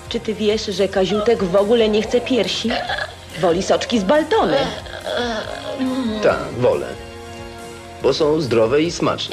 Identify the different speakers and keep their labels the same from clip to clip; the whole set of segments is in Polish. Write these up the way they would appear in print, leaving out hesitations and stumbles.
Speaker 1: Czy ty wiesz, że Kaziutek w ogóle nie chce piersi? Woli soczki z Baltony.
Speaker 2: Tak, wolę. Bo są zdrowe i smaczne.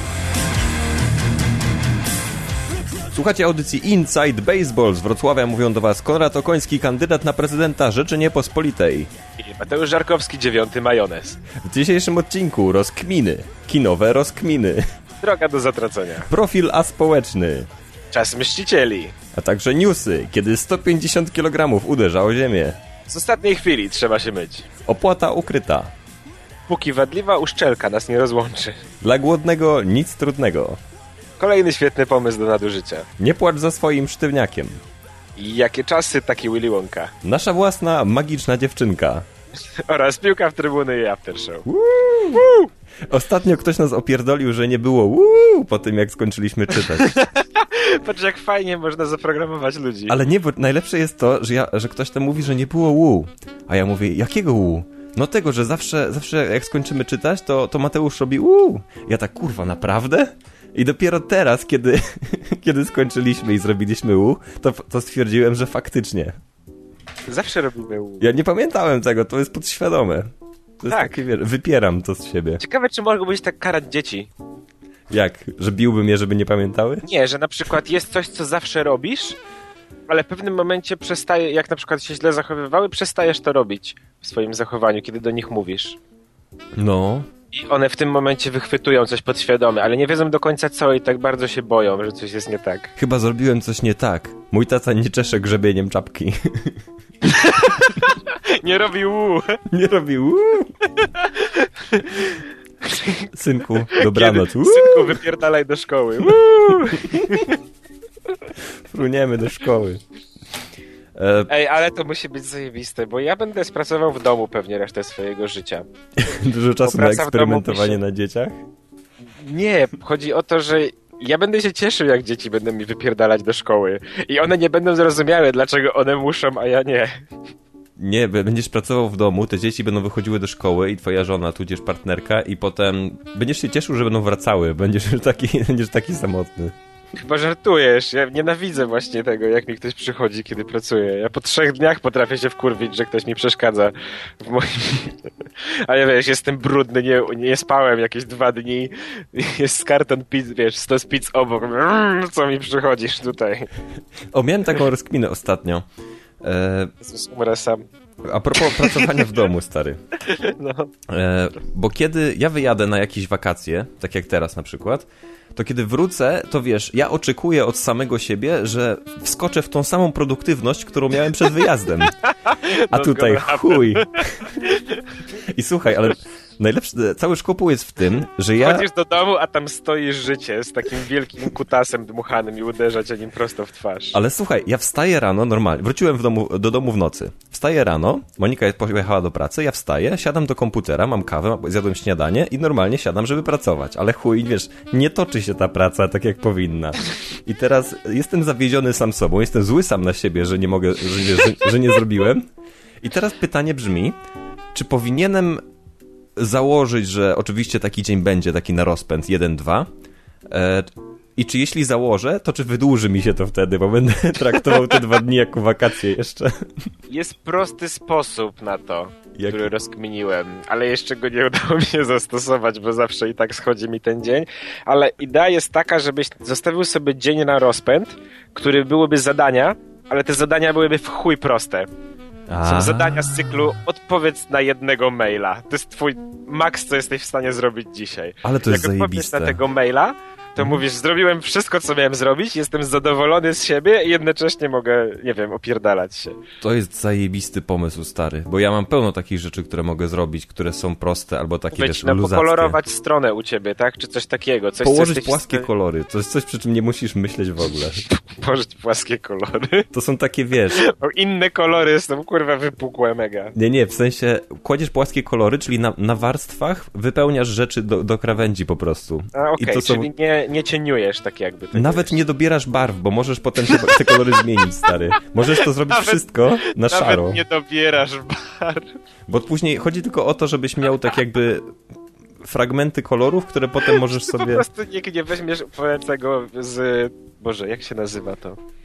Speaker 3: Słuchacie audycji Inside Baseball. Z Wrocławia mówią do was Konrad Okoński, kandydat na prezydenta Rzeczypospolitej.
Speaker 4: I Mateusz Żarkowski, 9. majonez.
Speaker 3: W dzisiejszym odcinku rozkminy. Kinowe rozkminy.
Speaker 4: Droga do zatracenia.
Speaker 3: Profil aspołeczny.
Speaker 4: Czas mścicieli.
Speaker 3: A także newsy, kiedy 150 kg uderza o ziemię.
Speaker 4: Z ostatniej chwili trzeba się myć.
Speaker 3: Opłata ukryta.
Speaker 4: Póki wadliwa uszczelka nas nie rozłączy.
Speaker 3: Dla głodnego nic trudnego.
Speaker 4: Kolejny świetny pomysł do nadużycia.
Speaker 3: Nie płacz za swoim sztywniakiem.
Speaker 4: I jakie czasy, taki Willy Wonka.
Speaker 3: Nasza własna magiczna dziewczynka.
Speaker 4: Oraz piłka w trybuny i aftershow.
Speaker 3: Ostatnio ktoś nas opierdolił, że nie było po tym, jak skończyliśmy czytać.
Speaker 4: Patrz, jak fajnie można zaprogramować ludzi.
Speaker 3: Ale nie, bo najlepsze jest to, że ktoś tam mówi, że nie było A ja mówię, jakiego No tego, że zawsze jak skończymy czytać, to Mateusz robi Ja tak, kurwa, naprawdę? I dopiero teraz, kiedy skończyliśmy i zrobiliśmy to stwierdziłem, że faktycznie.
Speaker 4: Zawsze robimy
Speaker 3: Ja nie pamiętałem tego, to jest podświadome. To jest takie, wypieram to z siebie.
Speaker 4: Ciekawe, czy mogłobyś tak karać dzieci.
Speaker 3: Jak? Że biłbym je, żeby nie pamiętały?
Speaker 4: Nie, że na przykład jest coś, co zawsze robisz, ale w pewnym momencie jak na przykład się źle zachowywały, przestajesz to robić w swoim zachowaniu, kiedy do nich mówisz.
Speaker 3: No.
Speaker 4: I one w tym momencie wychwytują coś podświadome, ale nie wiedzą do końca co i tak bardzo się boją, że coś jest nie tak.
Speaker 3: Chyba zrobiłem coś nie tak. Mój tata nie czesze grzebieniem czapki.
Speaker 4: Nie robi
Speaker 3: Nie robi Synku, dobranoc.
Speaker 4: Synku, wypierdalaj do szkoły.
Speaker 3: Fruniemy do szkoły.
Speaker 4: Ej, ale to musi być zajebiste, bo ja będę pracował w domu pewnie resztę swojego życia.
Speaker 3: Dużo czasu na eksperymentowanie na dzieciach?
Speaker 4: Nie, chodzi o to, że ja będę się cieszył, jak dzieci będą mi wypierdalać do szkoły. I one nie będą zrozumiałe, dlaczego one muszą, a ja nie.
Speaker 3: Nie, będziesz pracował w domu, te dzieci będą wychodziły do szkoły i twoja żona, tudzież partnerka i potem będziesz się cieszył, że będą wracały. Będziesz taki samotny.
Speaker 4: Chyba żartujesz. Ja nienawidzę właśnie tego, jak mi ktoś przychodzi, kiedy pracuję. Ja po 3 dniach potrafię się wkurwić, że ktoś mi przeszkadza w moim... Ale wiesz, jestem brudny, nie spałem jakieś 2 dni. Jest karton pizz, wiesz, 100 pizz obok. Co mi przychodzisz tutaj?
Speaker 3: Miałem taką rozkminę ostatnio.
Speaker 4: Umrę sam.
Speaker 3: A propos pracowania w domu, stary.
Speaker 4: No.
Speaker 3: Bo kiedy ja wyjadę na jakieś wakacje, tak jak teraz na przykład, to kiedy wrócę, to wiesz, ja oczekuję od samego siebie, że wskoczę w tą samą produktywność, którą miałem przed wyjazdem. A tutaj chuj. I słuchaj, ale najlepsze, cały szkopuł jest w tym, że ja...
Speaker 4: Chodzisz do domu, a tam stoi życie z takim wielkim kutasem dmuchanym i uderza cię nim prosto w twarz.
Speaker 3: Ale słuchaj, ja wstaję rano, normalnie, wróciłem do domu w nocy. Wstaję rano, Monika pojechała do pracy, ja wstaję, siadam do komputera, mam kawę, zjadłem śniadanie i normalnie siadam, żeby pracować. Ale chuj, wiesz, nie toczy się ta praca tak, jak powinna. I teraz jestem zawiedziony sam sobą, jestem zły sam na siebie, że nie mogę, że nie zrobiłem. I teraz pytanie brzmi, czy powinienem założyć, że oczywiście taki dzień będzie, taki na rozpęd 1-2 i czy jeśli założę, to czy wydłuży mi się to wtedy, bo będę traktował te 2 dni jako wakacje jeszcze.
Speaker 4: Jest prosty sposób na to,
Speaker 3: Jaki?
Speaker 4: który rozkminiłem, ale jeszcze go nie udało mi się zastosować, bo zawsze i tak schodzi mi ten dzień, ale idea jest taka, żebyś zostawił sobie dzień na rozpęd, który byłyby zadania, ale te zadania byłyby w chuj proste. Są zadania z cyklu odpowiedz na 1 maila. To jest twój maks, co jesteś w stanie zrobić dzisiaj.
Speaker 3: Ale to jest
Speaker 4: jak odpowiesz
Speaker 3: zajebiste.
Speaker 4: na tego maila, to mówisz, zrobiłem wszystko, co miałem zrobić, jestem zadowolony z siebie i jednocześnie mogę, nie wiem, opierdalać się.
Speaker 3: To jest zajebisty pomysł, stary, bo ja mam pełno takich rzeczy, które mogę zrobić, które są proste albo takie, wiesz, luzackie.
Speaker 4: Pokolorować stronę u ciebie, tak? Czy coś takiego? Coś,
Speaker 3: Położyć płaskie kolory, to jest coś, przy czym nie musisz myśleć w ogóle.
Speaker 4: Położyć płaskie kolory?
Speaker 3: To są takie, wiesz...
Speaker 4: O, inne kolory są, kurwa, wypukłe mega.
Speaker 3: Nie, w sensie kładziesz płaskie kolory, czyli na warstwach wypełniasz rzeczy do krawędzi po prostu.
Speaker 4: A okej,
Speaker 3: to są...
Speaker 4: czyli nie cieniujesz tak jakby.
Speaker 3: Nawet nie dobierasz barw, bo możesz potem te kolory zmienić, stary. Możesz to zrobić wszystko na szaro.
Speaker 4: Nawet nie dobierasz barw.
Speaker 3: Bo później chodzi tylko o to, żebyś miał tak jakby fragmenty kolorów, które potem możesz sobie...
Speaker 4: Po prostu nikt nie weźmiesz tego z... Boże, jak się nazywa to?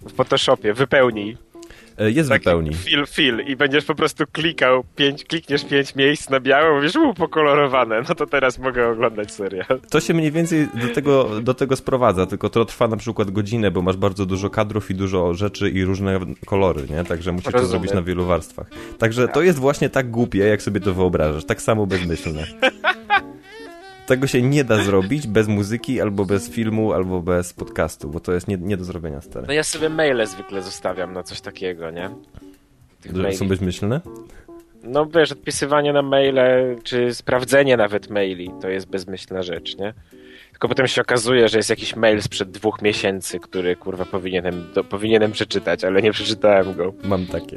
Speaker 4: w Photoshopie, wypełnij.
Speaker 3: Jest wypełnij.
Speaker 4: Fill i będziesz po prostu klikniesz 5 miejsc na biało, mówisz, pokolorowane, no to teraz mogę oglądać serial.
Speaker 3: To się mniej więcej do tego sprowadza, tylko to trwa na przykład godzinę, bo masz bardzo dużo kadrów i dużo rzeczy i różne kolory, nie? Także musisz to zrobić na wielu warstwach. Także to jest właśnie tak głupie, jak sobie to wyobrażasz, tak samo bezmyślne. Tego się nie da zrobić bez muzyki, albo bez filmu, albo bez podcastu, bo to jest nie do zrobienia, stare.
Speaker 4: No ja sobie maile zwykle zostawiam na coś takiego, nie?
Speaker 3: Są bezmyślne?
Speaker 4: No wiesz, odpisywanie na maile, czy sprawdzenie nawet maili, to jest bezmyślna rzecz, nie? Tylko potem się okazuje, że jest jakiś mail sprzed 2 miesięcy, który kurwa powinienem przeczytać, ale nie przeczytałem go.
Speaker 3: Mam takie.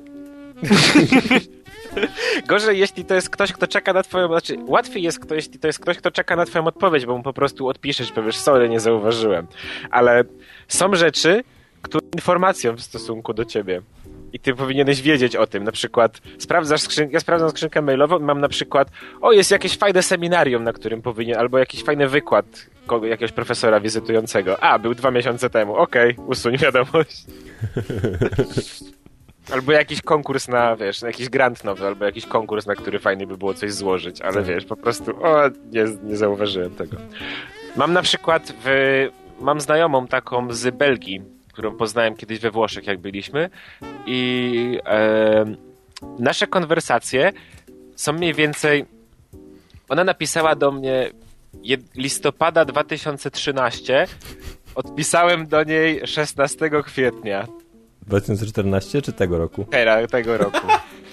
Speaker 4: Gorzej, jeśli to jest ktoś, kto czeka na twoją... Znaczy, łatwiej jest, jeśli to jest ktoś, kto czeka na twoją odpowiedź, bo mu po prostu odpiszesz, powiesz, sorry, nie zauważyłem. Ale są rzeczy, które informacją w stosunku do ciebie. I ty powinieneś wiedzieć o tym. Na przykład ja sprawdzam skrzynkę mailową i mam na przykład jest jakieś fajne seminarium, na którym albo jakiś fajny wykład jakiegoś profesora wizytującego. Był 2 miesiące temu. Okej, usuń wiadomość. Albo jakiś konkurs na jakiś grant nowy, albo jakiś konkurs, na który fajnie by było coś złożyć, ale wiesz, po prostu nie zauważyłem tego. Mam na przykład mam znajomą taką z Belgii, którą poznałem kiedyś we Włoszech, jak byliśmy i nasze konwersacje są mniej więcej... Ona napisała do mnie listopada 2013, odpisałem do niej 16 kwietnia.
Speaker 3: 2014 czy tego roku?
Speaker 4: Tego roku.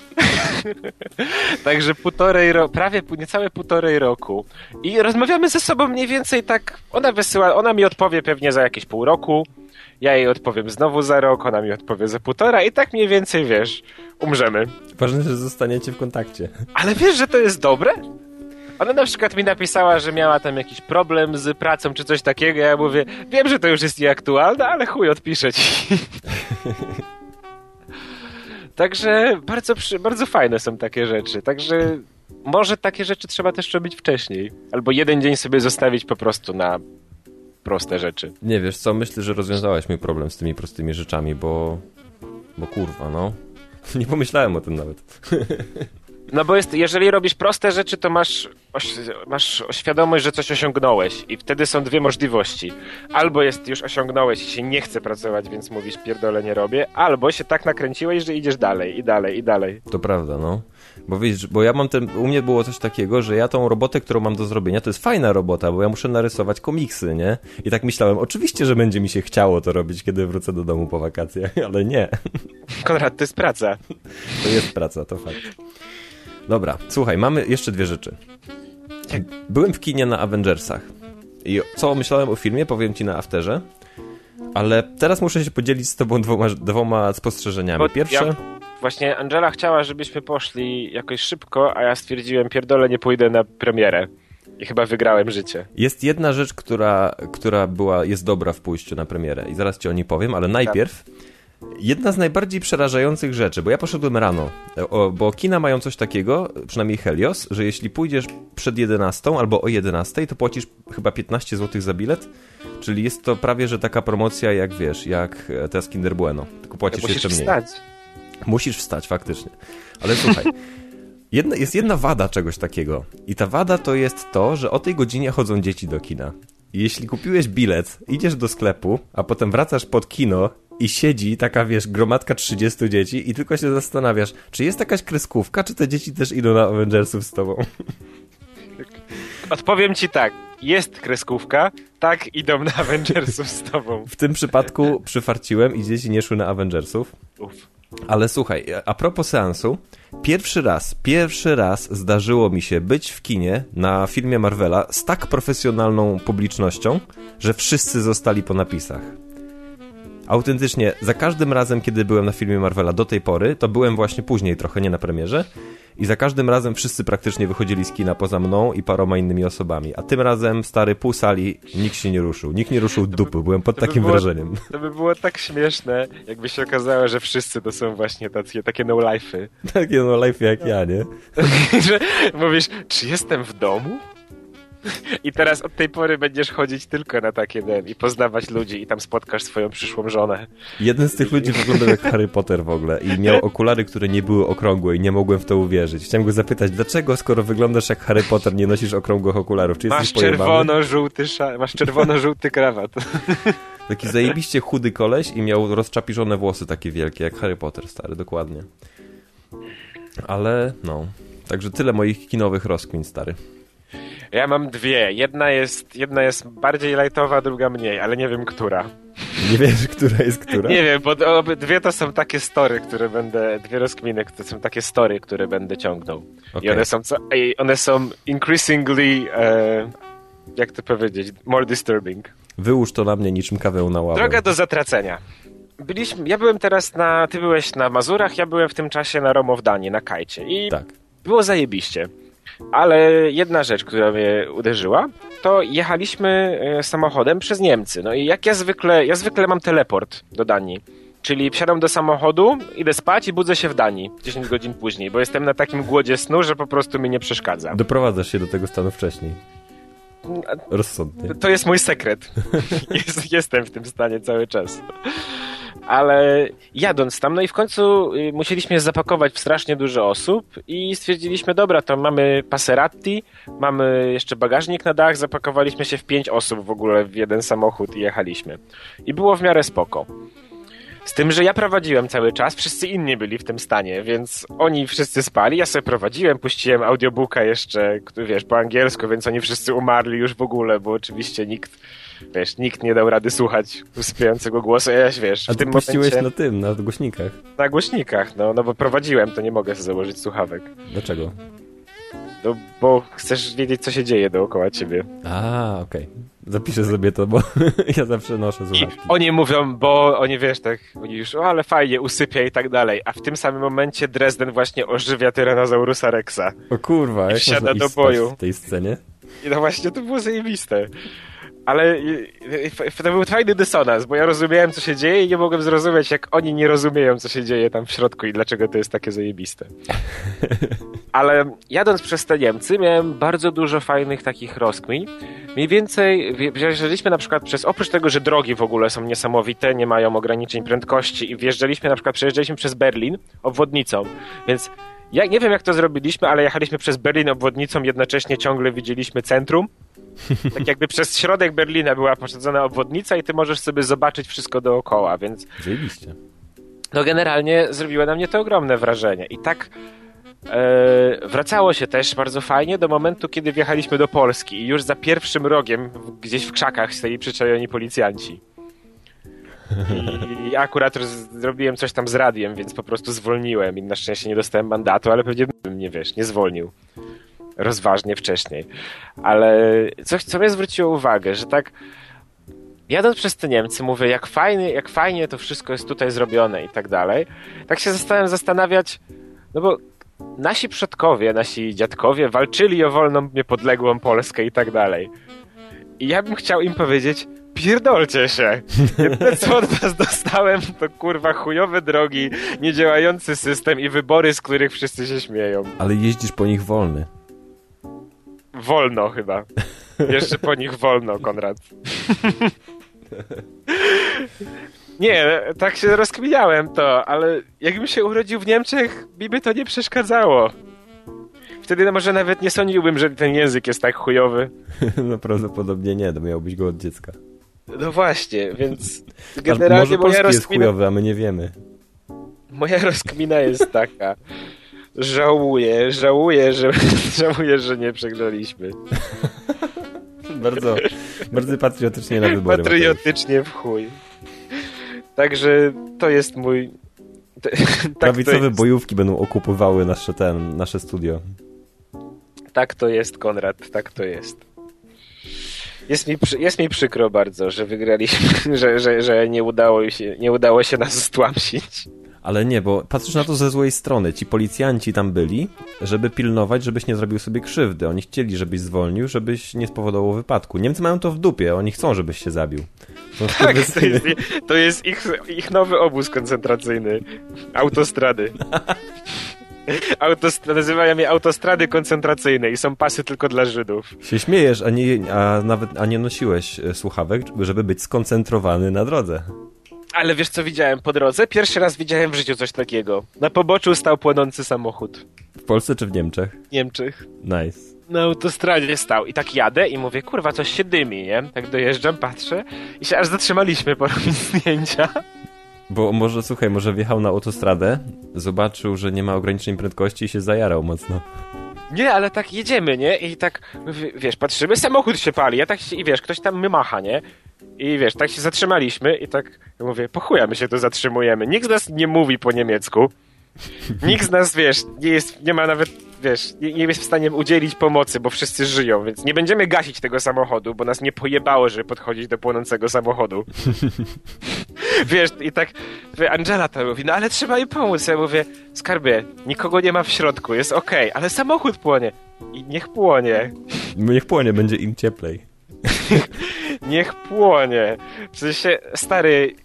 Speaker 4: Także niecałe 1,5 roku. I rozmawiamy ze sobą mniej więcej tak, ona mi odpowie pewnie za jakieś pół roku, ja jej odpowiem znowu za rok, ona mi odpowie za 1,5 i tak mniej więcej, umrzemy.
Speaker 3: Ważne, że zostaniecie w kontakcie.
Speaker 4: Ale wiesz, że to jest dobre? Ona na przykład mi napisała, że miała tam jakiś problem z pracą czy coś takiego, ja mówię, wiem, że to już jest nieaktualne, ale chuj, odpiszę ci. Także bardzo fajne są takie rzeczy. Także może takie rzeczy trzeba też robić wcześniej. Albo jeden dzień sobie zostawić po prostu na proste rzeczy.
Speaker 3: Nie, wiesz co, myślę, że rozwiązałaś mój problem z tymi prostymi rzeczami, bo kurwa, no. Nie pomyślałem o tym nawet.
Speaker 4: No bo jeżeli robisz proste rzeczy, to masz świadomość, że coś osiągnąłeś i wtedy są 2 możliwości. Albo już osiągnąłeś i się nie chce pracować, więc mówisz pierdolę nie robię, albo się tak nakręciłeś, że idziesz dalej i dalej i dalej.
Speaker 3: To prawda, no. Bo widzisz, bo ja mam u mnie było coś takiego, że ja tą robotę, którą mam do zrobienia, to jest fajna robota, bo ja muszę narysować komiksy, nie? I tak myślałem, oczywiście, że będzie mi się chciało to robić, kiedy wrócę do domu po wakacjach, ale nie.
Speaker 4: Konrad, to jest praca.
Speaker 3: To jest praca, to fakt. Dobra, słuchaj, mamy jeszcze 2 rzeczy. Byłem w kinie na Avengersach i co myślałem o filmie, powiem ci na afterze, ale teraz muszę się podzielić z tobą 2 spostrzeżeniami. Pierwsze...
Speaker 4: Właśnie Angela chciała, żebyśmy poszli jakoś szybko, a ja stwierdziłem, pierdolę, nie pójdę na premierę. I chyba wygrałem życie.
Speaker 3: Jest jedna rzecz, która jest dobra w pójściu na premierę i zaraz ci o niej powiem, ale najpierw jedna z najbardziej przerażających rzeczy, bo ja poszedłem rano, bo kina mają coś takiego, przynajmniej Helios, że jeśli pójdziesz przed 11 albo o 11, to płacisz chyba 15 zł za bilet, czyli jest to prawie, że taka promocja jak teraz Kinder Bueno, tylko płacisz jeszcze mniej. Musisz wstać, faktycznie. Ale słuchaj, jest jedna wada czegoś takiego i ta wada to jest to, że o tej godzinie chodzą dzieci do kina. I jeśli kupiłeś bilet, idziesz do sklepu, a potem wracasz pod kino i siedzi taka, gromadka 30 dzieci i tylko się zastanawiasz, czy jest jakaś kreskówka, czy te dzieci też idą na Avengersów z tobą?
Speaker 4: Odpowiem ci tak, jest kreskówka, tak, idą na Avengersów z tobą.
Speaker 3: W tym przypadku przyfarciłem i dzieci nie szły na Avengersów. Ale słuchaj, a propos seansu, pierwszy raz zdarzyło mi się być w kinie na filmie Marvela z tak profesjonalną publicznością, że wszyscy zostali po napisach. Autentycznie, za każdym razem, kiedy byłem na filmie Marvela do tej pory, to byłem właśnie później trochę, nie na premierze, i za każdym razem wszyscy praktycznie wychodzili z kina poza mną i paroma innymi osobami. A tym razem, stary, pół sali, nikt się nie ruszył. Nikt nie ruszył dupy, byłem pod takim wrażeniem.
Speaker 4: To by było tak śmieszne, jakby się okazało, że wszyscy to są właśnie takie no-life'y.
Speaker 3: Takie no-life'y jak ja, nie?
Speaker 4: Że mówisz, czy jestem w domu? I teraz od tej pory będziesz chodzić tylko na takie i poznawać ludzi i tam spotkasz swoją przyszłą żonę.
Speaker 3: Jeden z tych ludzi wyglądał jak Harry Potter w ogóle i miał okulary, które nie były okrągłe i nie mogłem w to uwierzyć. Chciałem go zapytać, dlaczego skoro wyglądasz jak Harry Potter, nie nosisz okrągłych okularów? Czy jesteś pojebany?
Speaker 4: Masz czerwono-żółty krawat.
Speaker 3: Taki zajebiście chudy koleś i miał rozczapiżone włosy takie wielkie, jak Harry Potter stary, dokładnie. Ale no, także tyle moich kinowych rozkmin, stary.
Speaker 4: Ja mam dwie. Jedna jest bardziej lightowa, druga mniej, ale nie wiem, która.
Speaker 3: Nie wiesz, która jest która?
Speaker 4: Nie wiem, bo obydwie to są takie story, dwie rozkminy, to są takie story, które będę ciągnął.
Speaker 3: Okay.
Speaker 4: I one są increasingly, jak to powiedzieć, more disturbing.
Speaker 3: Wyłóż to na mnie niczym kawę na ławę.
Speaker 4: Droga do zatracenia. Ja byłem teraz ty byłeś na Mazurach, ja byłem w tym czasie na Romowdanie, na kajcie i
Speaker 3: tak.
Speaker 4: Było zajebiście. Ale jedna rzecz, która mnie uderzyła, to jechaliśmy samochodem przez Niemcy. No i jak ja zwykle mam teleport do Danii. Czyli wsiadam do samochodu, idę spać i budzę się w Danii 10 godzin później, bo jestem na takim głodzie snu, że po prostu mi nie przeszkadza.
Speaker 3: Doprowadzasz się do tego stanu wcześniej. Rozsądnie.
Speaker 4: To jest mój sekret. Jestem w tym stanie cały czas. Ale jadąc tam, no i w końcu musieliśmy zapakować w strasznie dużo osób i stwierdziliśmy, dobra, to mamy Passerati, mamy jeszcze bagażnik na dach, zapakowaliśmy się w 5 osób w ogóle w jeden samochód i jechaliśmy. I było w miarę spoko. Z tym, że ja prowadziłem cały czas, wszyscy inni byli w tym stanie, więc oni wszyscy spali, ja sobie prowadziłem, puściłem audiobooka jeszcze, wiesz, po angielsku, więc oni wszyscy umarli już w ogóle, bo oczywiście nikt nie dał rady słuchać usypiającego głosu, wiesz,
Speaker 3: a ty puściłeś momencie... na głośnikach? Na
Speaker 4: głośnikach, no bo prowadziłem, to nie mogę sobie założyć słuchawek.
Speaker 3: Dlaczego?
Speaker 4: No, bo chcesz wiedzieć, co się dzieje dookoła ciebie.
Speaker 3: Okej. Zapiszę sobie to, bo ja zawsze noszę słuchawki.
Speaker 4: I oni mówią, bo oni, wiesz, oni już, ale fajnie, usypia i tak dalej, a w tym samym momencie Dresden właśnie ożywia Tyrannosaurusa Rexa.
Speaker 3: O kurwa, jak
Speaker 4: wsiada do boju
Speaker 3: w tej scenie?
Speaker 4: I no właśnie, to było zajebiste. Ale to był fajny dysonans, bo ja rozumiałem, co się dzieje i nie mogłem zrozumieć, jak oni nie rozumieją, co się dzieje tam w środku i dlaczego to jest takie zajebiste. Ale jadąc przez te Niemcy miałem bardzo dużo fajnych takich rozkmin. Mniej więcej wjeżdżaliśmy na przykład oprócz tego, że drogi w ogóle są niesamowite, nie mają ograniczeń prędkości i przejeżdżaliśmy przez Berlin obwodnicą, więc ja nie wiem, jak to zrobiliśmy, ale jechaliśmy przez Berlin obwodnicą, jednocześnie ciągle widzieliśmy centrum. Tak jakby przez środek Berlina była poszedzona obwodnica i ty możesz sobie zobaczyć wszystko dookoła, więc...
Speaker 3: Zajebiście.
Speaker 4: No generalnie zrobiło na mnie to ogromne wrażenie. I tak wracało się też bardzo fajnie do momentu, kiedy wjechaliśmy do Polski i już za pierwszym rogiem, gdzieś w krzakach stali przyczajoni policjanci. I akurat zrobiłem coś tam z radiem, więc po prostu zwolniłem i na szczęście nie dostałem mandatu, ale pewnie bym nie zwolnił rozważnie wcześniej. Ale co mnie zwróciło uwagę, że tak jadąc przez te Niemcy mówię, jak fajnie to wszystko jest tutaj zrobione i tak dalej. Tak się zacząłem zastanawiać, no bo nasi przodkowie, nasi dziadkowie walczyli o wolną, niepodległą Polskę i tak dalej. I ja bym chciał im powiedzieć, pierdolcie się. Jedyne co od was dostałem to kurwa chujowe drogi, niedziałający system i wybory, z których wszyscy się śmieją.
Speaker 3: Ale jeździsz po nich wolny.
Speaker 4: Wolno chyba. Jeszcze po nich wolno, Konrad. Nie, tak się rozkminiałem to, ale jakbym się urodził w Niemczech, mi by to nie przeszkadzało. Wtedy może nawet nie sądziłbym, że ten język jest tak chujowy.
Speaker 3: No prawdopodobnie nie, to miałbyś go od dziecka.
Speaker 4: No właśnie, więc generalnie
Speaker 3: moja rozkmina jest chujowy, a my nie wiemy.
Speaker 4: Moja rozkmina jest taka. Żałuję, że nie przegraliśmy.
Speaker 3: Bardzo, bardzo patriotycznie na wybory.
Speaker 4: Patriotycznie w chuj. Także to jest mój...
Speaker 3: Prawicowe bojówki będą okupowały nasze studio.
Speaker 4: Tak to jest, Konrad, tak to jest. Jest mi przykro bardzo, że wygraliśmy, że nie udało się nas stłamsić.
Speaker 3: Ale nie, bo patrzysz na to ze złej strony. Ci policjanci tam byli, żeby pilnować, żebyś nie zrobił sobie krzywdy. Oni chcieli, żebyś zwolnił, żebyś nie spowodował wypadku. Niemcy mają to w dupie, oni chcą, żebyś się zabił.
Speaker 4: Tak, to jest ich nowy obóz koncentracyjny. Autostrady. Nazywają je autostrady koncentracyjne i są pasy tylko dla Żydów.
Speaker 3: Się śmiejesz, a nie nosiłeś słuchawek, żeby być skoncentrowany na drodze.
Speaker 4: Ale wiesz, co widziałem po drodze? Pierwszy raz widziałem w życiu coś takiego. Na poboczu stał płonący samochód.
Speaker 3: W Polsce czy w Niemczech?
Speaker 4: W Niemczech.
Speaker 3: Nice.
Speaker 4: Na autostradzie stał i tak jadę i mówię, kurwa, coś się dymi, nie? Tak dojeżdżam, patrzę i się aż zatrzymaliśmy porobić zdjęcia.
Speaker 3: Bo może wjechał na autostradę, zobaczył, że nie ma ograniczeń prędkości i się zajarał mocno.
Speaker 4: Nie, ale tak jedziemy, nie? I tak, wiesz, patrzymy, samochód się pali, ja tak się, i wiesz, ktoś tam my macha, nie? I wiesz, tak się zatrzymaliśmy i tak, ja mówię, po chuja my się tu zatrzymujemy. Nikt z nas nie mówi po niemiecku. Nikt z nas, wiesz, nie ma nawet, wiesz, nie jest w stanie udzielić pomocy, bo wszyscy żyją, więc nie będziemy gasić tego samochodu, bo nas nie pojebało, żeby podchodzić do płonącego samochodu. Wiesz, i tak Angela to mówi, no ale trzeba im pomóc. Ja mówię, skarbie, nikogo nie ma w środku, jest okej, ale samochód płonie. I niech płonie.
Speaker 3: Niech płonie, będzie im cieplej.
Speaker 4: Niech płonie. W sensie, stary...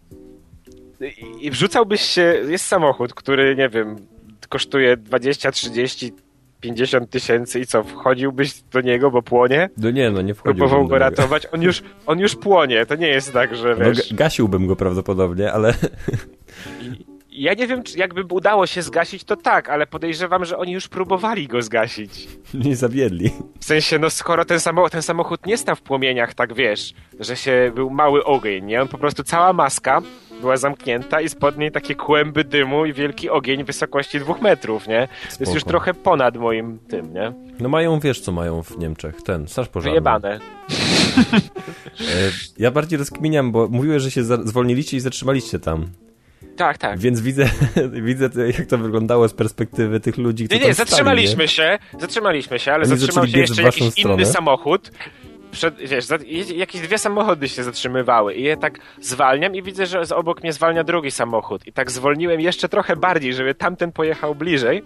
Speaker 4: I wrzucałbyś się... Jest samochód, który, nie wiem, kosztuje 20, 30, 50 tysięcy i co, wchodziłbyś do niego, bo płonie?
Speaker 3: No nie, no nie wchodziłbym.
Speaker 4: Próbował go ratować. On już płonie, to nie jest tak, że wiesz...
Speaker 3: No, gasiłbym go prawdopodobnie, ale...
Speaker 4: Ja nie wiem, czy jakby udało się zgasić, to tak, ale podejrzewam, że oni już próbowali go zgasić.
Speaker 3: Nie zawiedli.
Speaker 4: W sensie, no skoro ten samochód nie stał w płomieniach, tak wiesz, że był mały ogień, nie? On po prostu, cała maska była zamknięta i spod niej takie kłęby dymu i wielki ogień wysokości 2 metrów, nie? To jest już trochę ponad moim tym, nie?
Speaker 3: No mają, wiesz co mają w Niemczech, straż pożarna.
Speaker 4: Wyjebane.
Speaker 3: Ja bardziej rozkminiam, bo mówiłeś, że się zwolniliście i zatrzymaliście tam.
Speaker 4: Tak, tak.
Speaker 3: Więc widzę, jak to wyglądało z perspektywy tych ludzi, którzy tam
Speaker 4: zatrzymaliśmy się, ale zatrzymał się jeszcze jakiś inny samochód. Wiesz, jakieś 2 samochody się zatrzymywały i je tak zwalniam i widzę, że obok mnie zwalnia drugi samochód. I tak zwolniłem jeszcze trochę bardziej, żeby tamten pojechał bliżej.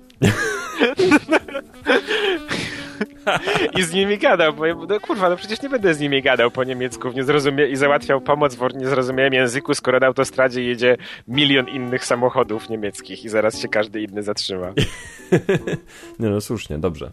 Speaker 4: I z nimi gadał, bo no kurwa, no przecież nie będę z nimi gadał po niemiecku i załatwiał pomoc w niezrozumiałym języku, skoro na autostradzie jedzie 1 000 000 innych samochodów niemieckich i zaraz się każdy inny zatrzyma.
Speaker 3: Nie no, słusznie, dobrze.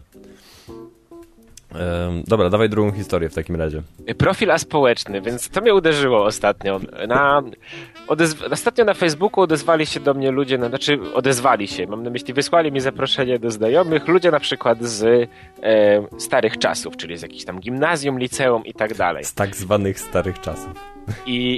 Speaker 3: Dobra, dawaj drugą historię w takim razie.
Speaker 4: Profil aspołeczny, więc to mnie uderzyło ostatnio. Ostatnio na Facebooku odezwali się do mnie ludzie, odezwali się, mam na myśli, wysłali mi zaproszenie do znajomych, ludzie na przykład z starych czasów, czyli z jakichś tam gimnazjum, liceum i tak dalej. Z
Speaker 3: tak zwanych starych czasów.
Speaker 4: I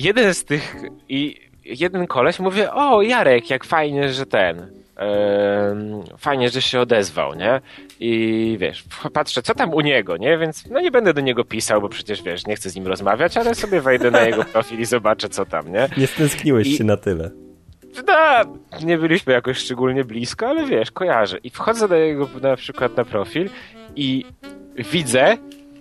Speaker 4: jeden koleś mówi, o Jarek, jak fajnie, że fajnie, że się odezwał, nie? I wiesz, patrzę, co tam u niego, nie? Więc no nie będę do niego pisał, bo przecież wiesz, nie chcę z nim rozmawiać, ale sobie wejdę na jego profil i zobaczę, co tam, nie?
Speaker 3: Nie stęskniłeś się na tyle.
Speaker 4: No, nie byliśmy jakoś szczególnie blisko, ale wiesz, kojarzę. I wchodzę do jego na przykład na profil i widzę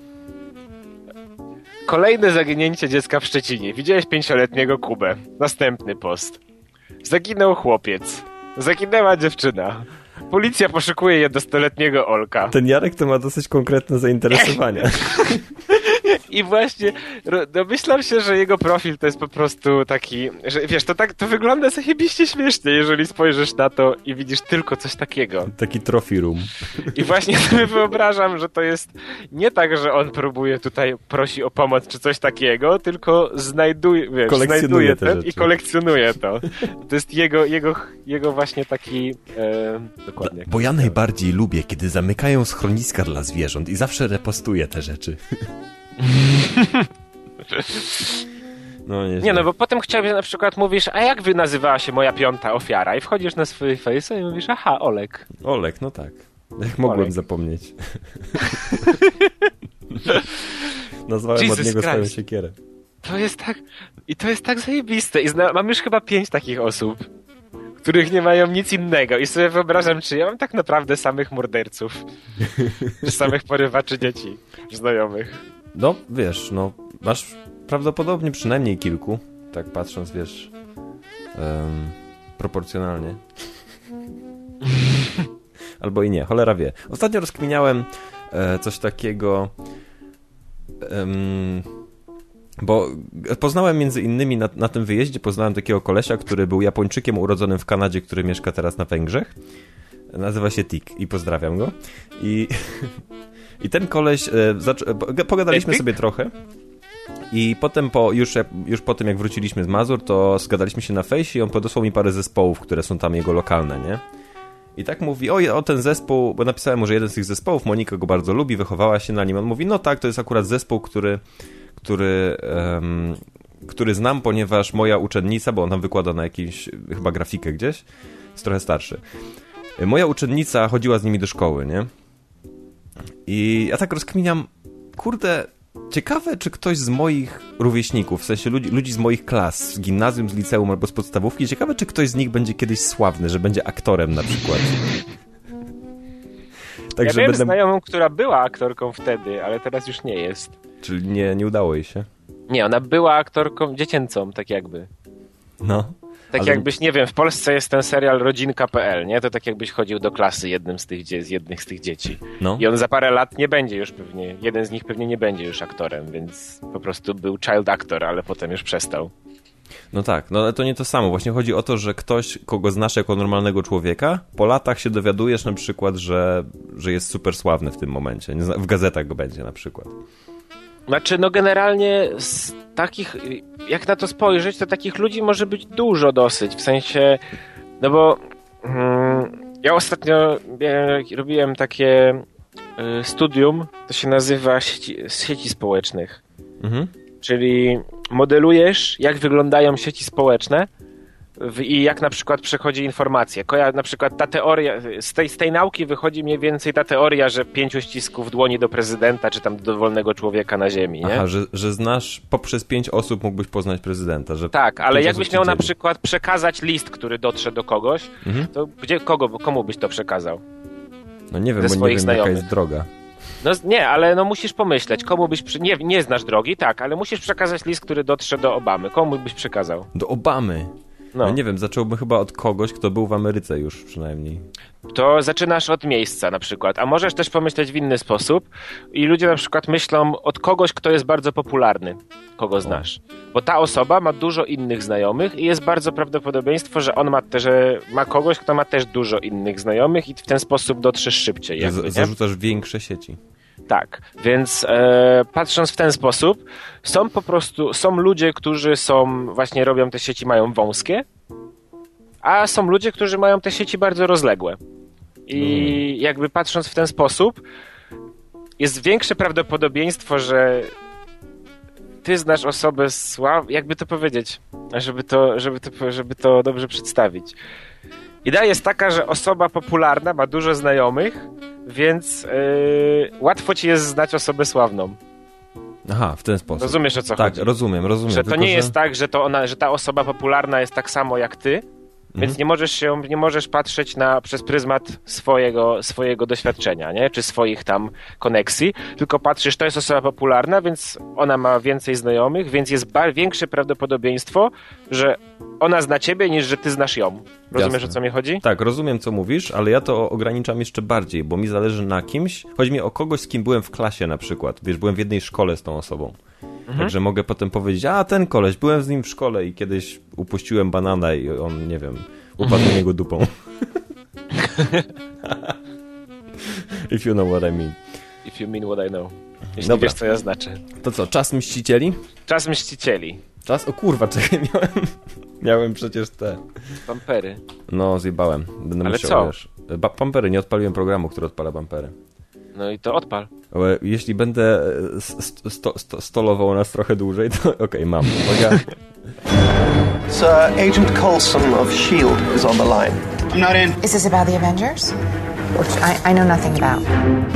Speaker 4: kolejne zaginięcie dziecka w Szczecinie. Widziałeś 5-letniego Kubę. Następny post. Zaginął chłopiec. Zaginęła dziewczyna. Policja poszukuje 11-letniego Olka.
Speaker 3: Ten Jarek to ma dosyć konkretne zainteresowania.
Speaker 4: I właśnie domyślam się, że jego profil to jest po prostu taki, że wiesz, to wygląda zajebiście śmiesznie, jeżeli spojrzysz na to i widzisz tylko coś takiego.
Speaker 3: Taki trophy room.
Speaker 4: I właśnie sobie wyobrażam, że to jest nie tak, że on próbuje tutaj, prosi o pomoc czy coś takiego, tylko znajduje
Speaker 3: te
Speaker 4: i kolekcjonuje to. To jest jego właśnie taki dokładnie.
Speaker 3: Bo ja najbardziej lubię, kiedy zamykają schroniska dla zwierząt i zawsze repostuję te rzeczy.
Speaker 4: Nie, no bo potem chciałbym, na przykład mówisz, a jak nazywała się moja 5. ofiara? I wchodzisz na swój face i mówisz, aha, Olek.
Speaker 3: Olek, no tak. Jak mogłem zapomnieć. Nazwałem od niego swoją siekierę.
Speaker 4: To jest tak zajebiste. I mam już chyba 5 takich osób, których nie mają nic innego. I sobie wyobrażam, czy ja mam tak naprawdę samych morderców. Czy samych porywaczy dzieci znajomych.
Speaker 3: No, wiesz, no, masz prawdopodobnie przynajmniej kilku, tak patrząc, wiesz, proporcjonalnie. Albo i nie, cholera wie. Ostatnio rozkminiałem coś takiego, bo poznałem między innymi na tym wyjeździe, poznałem takiego kolesia, który był Japończykiem urodzonym w Kanadzie, który mieszka teraz na Węgrzech. Nazywa się Tik i pozdrawiam go. I ten koleś, pogadaliśmy sobie trochę i potem już po tym, jak wróciliśmy z Mazur, to zgadaliśmy się na fejsie i on podesłał mi parę zespołów, które są tam jego lokalne, nie? I tak mówi, o ten zespół, bo napisałem mu, że jeden z tych zespołów, Monika go bardzo lubi, wychowała się na nim. On mówi, no tak, to jest akurat zespół, który znam, ponieważ moja uczennica, bo on tam wykłada na jakimś, chyba grafikę gdzieś, jest trochę starszy. Moja uczennica chodziła z nimi do szkoły, nie? I ja tak rozkminiam, kurde, ciekawe, czy ktoś z moich rówieśników, w sensie ludzi z moich klas, z gimnazjum, z liceum albo z podstawówki, ciekawe, czy ktoś z nich będzie kiedyś sławny, że będzie aktorem na przykład.
Speaker 4: Tak, ja wiem znajomą, która była aktorką wtedy, ale teraz już nie jest.
Speaker 3: Czyli nie udało jej się?
Speaker 4: Nie, ona była aktorką dziecięcą, tak jakby.
Speaker 3: No.
Speaker 4: Tak jakbyś, nie wiem, w Polsce jest ten serial Rodzinka.pl, nie? To tak jakbyś chodził do klasy z jednych z tych dzieci.
Speaker 3: No.
Speaker 4: I on za parę lat nie będzie już pewnie, jeden z nich pewnie nie będzie już aktorem, więc po prostu był child actor, ale potem już przestał.
Speaker 3: No tak, no ale to nie to samo. Właśnie chodzi o to, że ktoś, kogo znasz jako normalnego człowieka, po latach się dowiadujesz na przykład, że jest super sławny w tym momencie. W gazetach go będzie na przykład.
Speaker 4: Znaczy, no generalnie z takich, jak na to spojrzeć, to takich ludzi może być dużo dosyć, w sensie, no bo ja ostatnio robiłem takie studium, to się nazywa sieci społecznych, czyli modelujesz, jak wyglądają sieci społeczne i jak na przykład przechodzi informacja. Na przykład ta teoria, z tej nauki wychodzi mniej więcej ta teoria, że 5 ścisków dłoni do prezydenta, czy tam do dowolnego człowieka na ziemi, nie?
Speaker 3: Aha, że znasz, poprzez 5 osób mógłbyś poznać prezydenta. Że
Speaker 4: tak, ale jakbyś miał na przykład przekazać list, który dotrze do kogoś, to komu byś to przekazał?
Speaker 3: No nie wiem, bo nie wiem, jaka jest droga.
Speaker 4: No nie, ale no musisz pomyśleć, komu byś... Nie znasz drogi, tak, ale musisz przekazać list, który dotrze do Obamy. Komu byś przekazał?
Speaker 3: Do Obamy? No nie wiem, zacząłbym chyba od kogoś, kto był w Ameryce już przynajmniej.
Speaker 4: To zaczynasz od miejsca na przykład, a możesz też pomyśleć w inny sposób i ludzie na przykład myślą od kogoś, kto jest bardzo popularny, kogo znasz. Bo ta osoba ma dużo innych znajomych i jest bardzo prawdopodobieństwo, że on ma kogoś, kto ma też dużo innych znajomych i w ten sposób dotrzesz szybciej.
Speaker 3: Zarzucasz większe sieci.
Speaker 4: Tak, więc patrząc w ten sposób, są ludzie, którzy właśnie robią te sieci, mają wąskie, a są ludzie, którzy mają te sieci bardzo rozległe. I jakby patrząc w ten sposób, jest większe prawdopodobieństwo, że ty znasz osobę jakby to powiedzieć, żeby to dobrze przedstawić. Idea jest taka, że osoba popularna ma dużo znajomych, więc łatwo ci jest znać osobę sławną.
Speaker 3: Aha, w ten sposób.
Speaker 4: Rozumiesz, o co
Speaker 3: tak,
Speaker 4: chodzi?
Speaker 3: Tak, rozumiem.
Speaker 4: Że to nie jest tak, że ta osoba popularna jest tak samo jak ty, więc nie możesz patrzeć przez pryzmat swojego doświadczenia, nie? Czy swoich tam koneksji, tylko patrzysz, to jest osoba popularna, więc ona ma więcej znajomych, więc jest większe prawdopodobieństwo, że ona zna ciebie, niż że ty znasz ją. Rozumiesz,
Speaker 3: Jasne.
Speaker 4: o co mi chodzi?
Speaker 3: Tak, rozumiem, co mówisz, ale ja to ograniczam jeszcze bardziej, bo mi zależy na kimś. Chodzi mi o kogoś, z kim byłem w klasie na przykład. Wiesz, byłem w jednej szkole z tą osobą. Także mogę potem powiedzieć, ten koleś, byłem z nim w szkole i kiedyś upuściłem banana i on, nie wiem, upadł na niego dupą. If you know what I mean.
Speaker 4: If you mean what I know. Jeśli
Speaker 3: Dobra.
Speaker 4: wiesz, co ja znaczę.
Speaker 3: To co, czas mścicieli?
Speaker 4: Czas mścicieli.
Speaker 3: O kurwa, czekaj, miałem przecież te...
Speaker 4: Bampery.
Speaker 3: No, zjebałem. Będę
Speaker 4: Ale
Speaker 3: musiał,
Speaker 4: co?
Speaker 3: Wiesz, bampery, nie odpaliłem programu, który odpala bampery.
Speaker 4: No i to odpal.
Speaker 3: Ale jeśli będę stolował nas trochę dłużej, to okej, mam. Uwaga.
Speaker 5: Sir, Agent Coulson of S.H.I.E.L.D. is on the line.
Speaker 6: I'm not in.
Speaker 7: Is this about the Avengers? Which I know nothing about.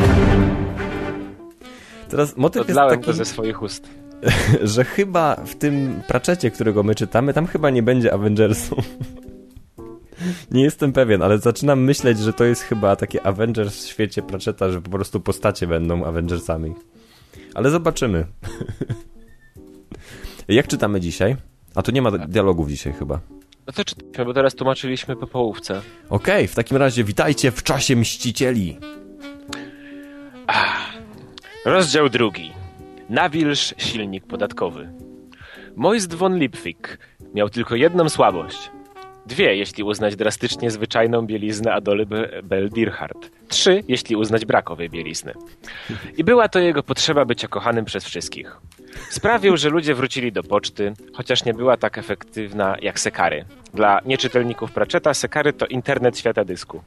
Speaker 3: Teraz motyw jest
Speaker 4: Odlałem
Speaker 3: taki,
Speaker 4: to ze swoich ust.
Speaker 3: że chyba w tym Pratchettie, którego my czytamy, tam chyba nie będzie Avengersów. Nie jestem pewien, ale zaczynam myśleć, że to jest chyba takie Avengers w świecie Pratchetta, że po prostu postacie będą Avengersami. Ale zobaczymy. Jak czytamy dzisiaj? A tu nie ma dialogów dzisiaj chyba.
Speaker 4: No to czytaliśmy, bo teraz tłumaczyliśmy po połówce.
Speaker 3: Okej, w takim razie witajcie w czasie Mścicieli.
Speaker 4: Rozdział 2. Nawilż silnik podatkowy. Moist von Lipwig miał tylko jedną słabość. 2, jeśli uznać drastycznie zwyczajną bieliznę Adoly Bell-Dirhart. 3, jeśli uznać brak owej bielizny. I była to jego potrzeba bycia kochanym przez wszystkich. Sprawił, że ludzie wrócili do poczty, chociaż nie była tak efektywna jak Sekary. Dla nieczytelników Pratchetta Sekary to internet świata dysku.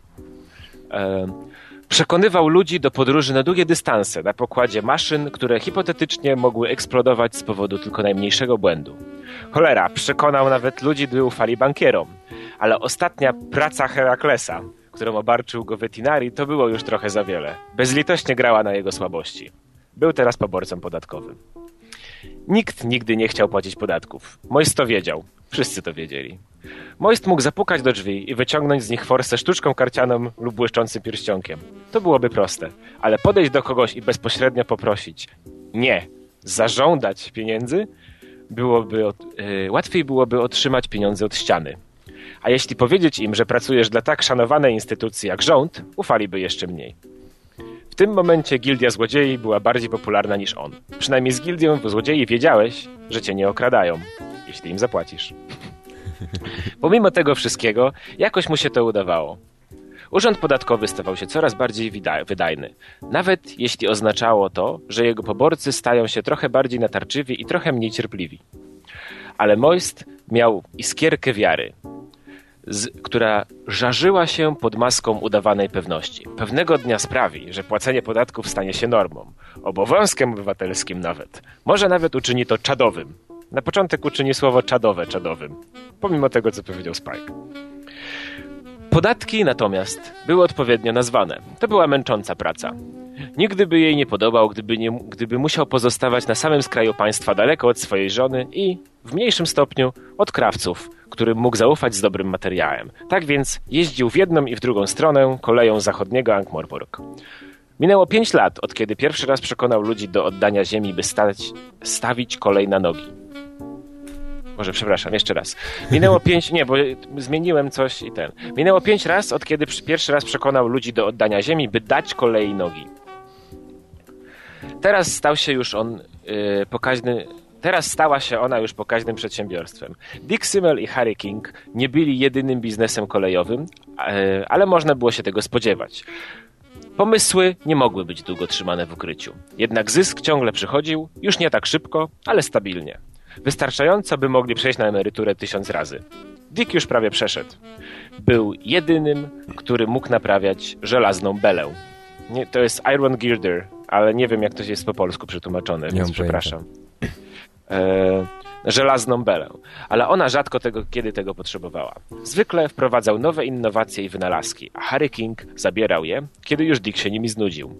Speaker 4: Przekonywał ludzi do podróży na długie dystanse na pokładzie maszyn, które hipotetycznie mogły eksplodować z powodu tylko najmniejszego błędu. Cholera, przekonał nawet ludzi, by ufali bankierom. Ale ostatnia praca Heraklesa, którą obarczył go Vetinari, to było już trochę za wiele. Bezlitośnie grała na jego słabości. Był teraz poborcą podatkowym. Nikt nigdy nie chciał płacić podatków. Moist to wiedział. Wszyscy to wiedzieli. Moist mógł zapukać do drzwi i wyciągnąć z nich forsę sztuczką karcianą lub błyszczącym pierścionkiem. To byłoby proste, ale podejść do kogoś i bezpośrednio poprosić nie, zażądać pieniędzy, łatwiej byłoby otrzymać pieniądze od ściany. A jeśli powiedzieć im, że pracujesz dla tak szanowanej instytucji jak rząd, ufaliby jeszcze mniej. W tym momencie gildia złodziei była bardziej popularna niż on. Przynajmniej z gildią złodziei wiedziałeś, że cię nie okradają, jeśli im zapłacisz. Pomimo tego wszystkiego, jakoś mu się to udawało. Urząd podatkowy stawał się coraz bardziej wydajny. Nawet jeśli oznaczało to, że jego poborcy stają się trochę bardziej natarczywi i trochę mniej cierpliwi. Ale Moist miał iskierkę wiary, która żarzyła się pod maską udawanej pewności. Pewnego dnia sprawi, że płacenie podatków stanie się normą, obowiązkiem obywatelskim nawet. Może nawet uczyni to czadowym. Na początek uczyni słowo czadowe czadowym, pomimo tego, co powiedział Spike. Podatki natomiast były odpowiednio nazwane. To była męcząca praca. Nigdy by jej nie podobał, gdyby musiał pozostawać na samym skraju państwa, daleko od swojej żony i, w mniejszym stopniu, od krawców, którym mógł zaufać z dobrym materiałem. Tak więc jeździł w jedną i w drugą stronę koleją zachodniego Ankh-Morpork. Minęło 5 lat, od kiedy pierwszy raz przekonał ludzi do oddania ziemi, by stawić kolej na nogi. Może, przepraszam, jeszcze raz. Minęło 5, nie, bo zmieniłem coś i ten. Minęło 5 lat, od kiedy pierwszy raz przekonał ludzi do oddania ziemi, by dać kolei nogi. Teraz stała się ona już pokaźnym przedsiębiorstwem. Dick Simmel i Harry King nie byli jedynym biznesem kolejowym, ale można było się tego spodziewać. Pomysły nie mogły być długo trzymane w ukryciu. Jednak zysk ciągle przychodził, już nie tak szybko, ale stabilnie. Wystarczająco, by mogli przejść na emeryturę 1000 razy. Dick już prawie przeszedł. Był jedynym, który mógł naprawiać żelazną belę. Nie, to jest Iron Girder, ale nie wiem, jak to jest po polsku przetłumaczone, więc przepraszam. Żelazną belę. Ale ona rzadko kiedy tego potrzebowała. Zwykle wprowadzał nowe innowacje i wynalazki, a Harry King zabierał je, kiedy już Dick się nimi znudził.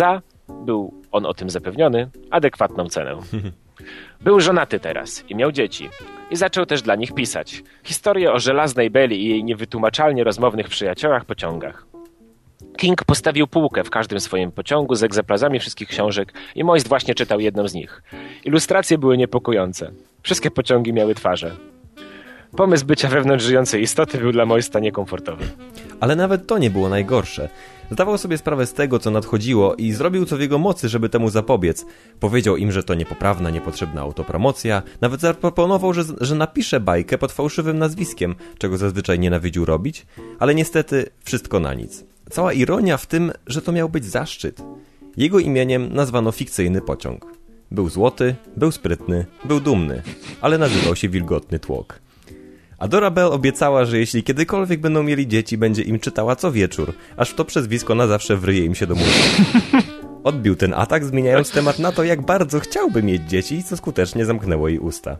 Speaker 4: Był on o tym zapewniony, adekwatną cenę. Był żonaty teraz i miał dzieci. I zaczął też dla nich pisać. Historię o żelaznej beli i jej niewytłumaczalnie rozmownych przyjaciołach pociągach. King postawił półkę w każdym swoim pociągu z egzemplarzami wszystkich książek i Moist właśnie czytał jedną z nich. Ilustracje były niepokojące. Wszystkie pociągi miały twarze. Pomysł bycia wewnątrz żyjącej istoty był dla Moista niekomfortowy.
Speaker 3: Ale nawet to nie było najgorsze. Zdawał sobie sprawę z tego, co nadchodziło i zrobił co w jego mocy, żeby temu zapobiec. Powiedział im, że to niepoprawna, niepotrzebna autopromocja. Nawet zaproponował, że napisze bajkę pod fałszywym nazwiskiem, czego zazwyczaj nienawidził robić. Ale niestety wszystko na nic. Cała ironia w tym, że to miał być zaszczyt. Jego imieniem nazwano fikcyjny pociąg. Był złoty, był sprytny, był dumny, ale nazywał się Wilgotny Tłok. Adora Bell obiecała, że jeśli kiedykolwiek będą mieli dzieci, będzie im czytała co wieczór, aż w to przezwisko na zawsze wryje im się do mózgu. Odbił ten atak, zmieniając temat na to, jak bardzo chciałby mieć dzieci, co skutecznie zamknęło jej usta.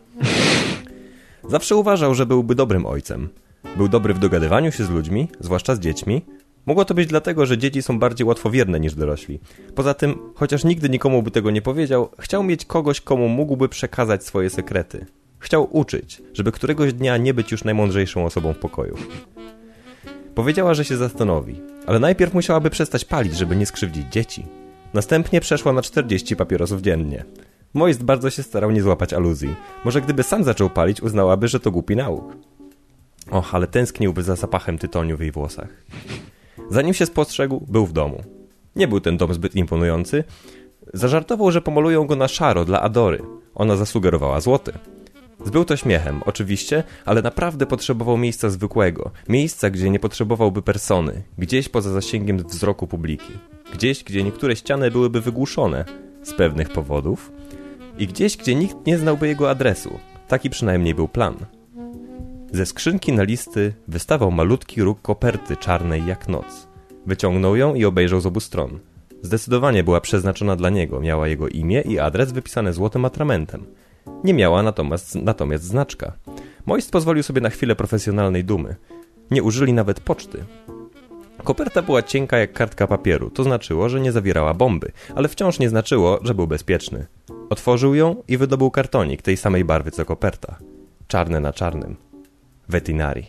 Speaker 3: Zawsze uważał, że byłby dobrym ojcem. Był dobry w dogadywaniu się z ludźmi, zwłaszcza z dziećmi. Mogło to być dlatego, że dzieci są bardziej łatwowierne niż dorośli. Poza tym, chociaż nigdy nikomu by tego nie powiedział, chciał mieć kogoś, komu mógłby przekazać swoje sekrety. Chciał uczyć, żeby któregoś dnia nie być już najmądrzejszą osobą w pokoju. Powiedziała, że się zastanowi, ale najpierw musiałaby przestać palić, żeby nie skrzywdzić dzieci. Następnie przeszła na 40 papierosów dziennie. Moist bardzo się starał nie złapać aluzji. Może gdyby sam zaczął palić, uznałaby, że to głupi nauk. Och, ale tęskniłby za zapachem tytoniu w jej włosach. Zanim się spostrzegł, był w domu. Nie był ten dom zbyt imponujący. Zażartował, że pomalują go na szaro dla Adory. Ona zasugerowała złoty. Zbył to śmiechem, oczywiście, ale naprawdę potrzebował miejsca zwykłego. Miejsca, gdzie nie potrzebowałby persony. Gdzieś poza zasięgiem wzroku publiki. Gdzieś, gdzie niektóre ściany byłyby wygłuszone z pewnych powodów. I gdzieś, gdzie nikt nie znałby jego adresu. Taki przynajmniej był plan. Ze skrzynki na listy wystawał malutki róg koperty czarnej jak noc. Wyciągnął ją i obejrzał z obu stron. Zdecydowanie była przeznaczona dla niego. Miała jego imię i adres wypisane złotym atramentem. Nie miała natomiast znaczka. Moist pozwolił sobie na chwilę profesjonalnej dumy. Nie użyli nawet poczty. Koperta była cienka jak kartka papieru. To znaczyło, że nie zawierała bomby, ale wciąż nie znaczyło, że był bezpieczny. Otworzył ją i wydobył kartonik tej samej barwy co koperta. Czarne na czarnym. Vetinari.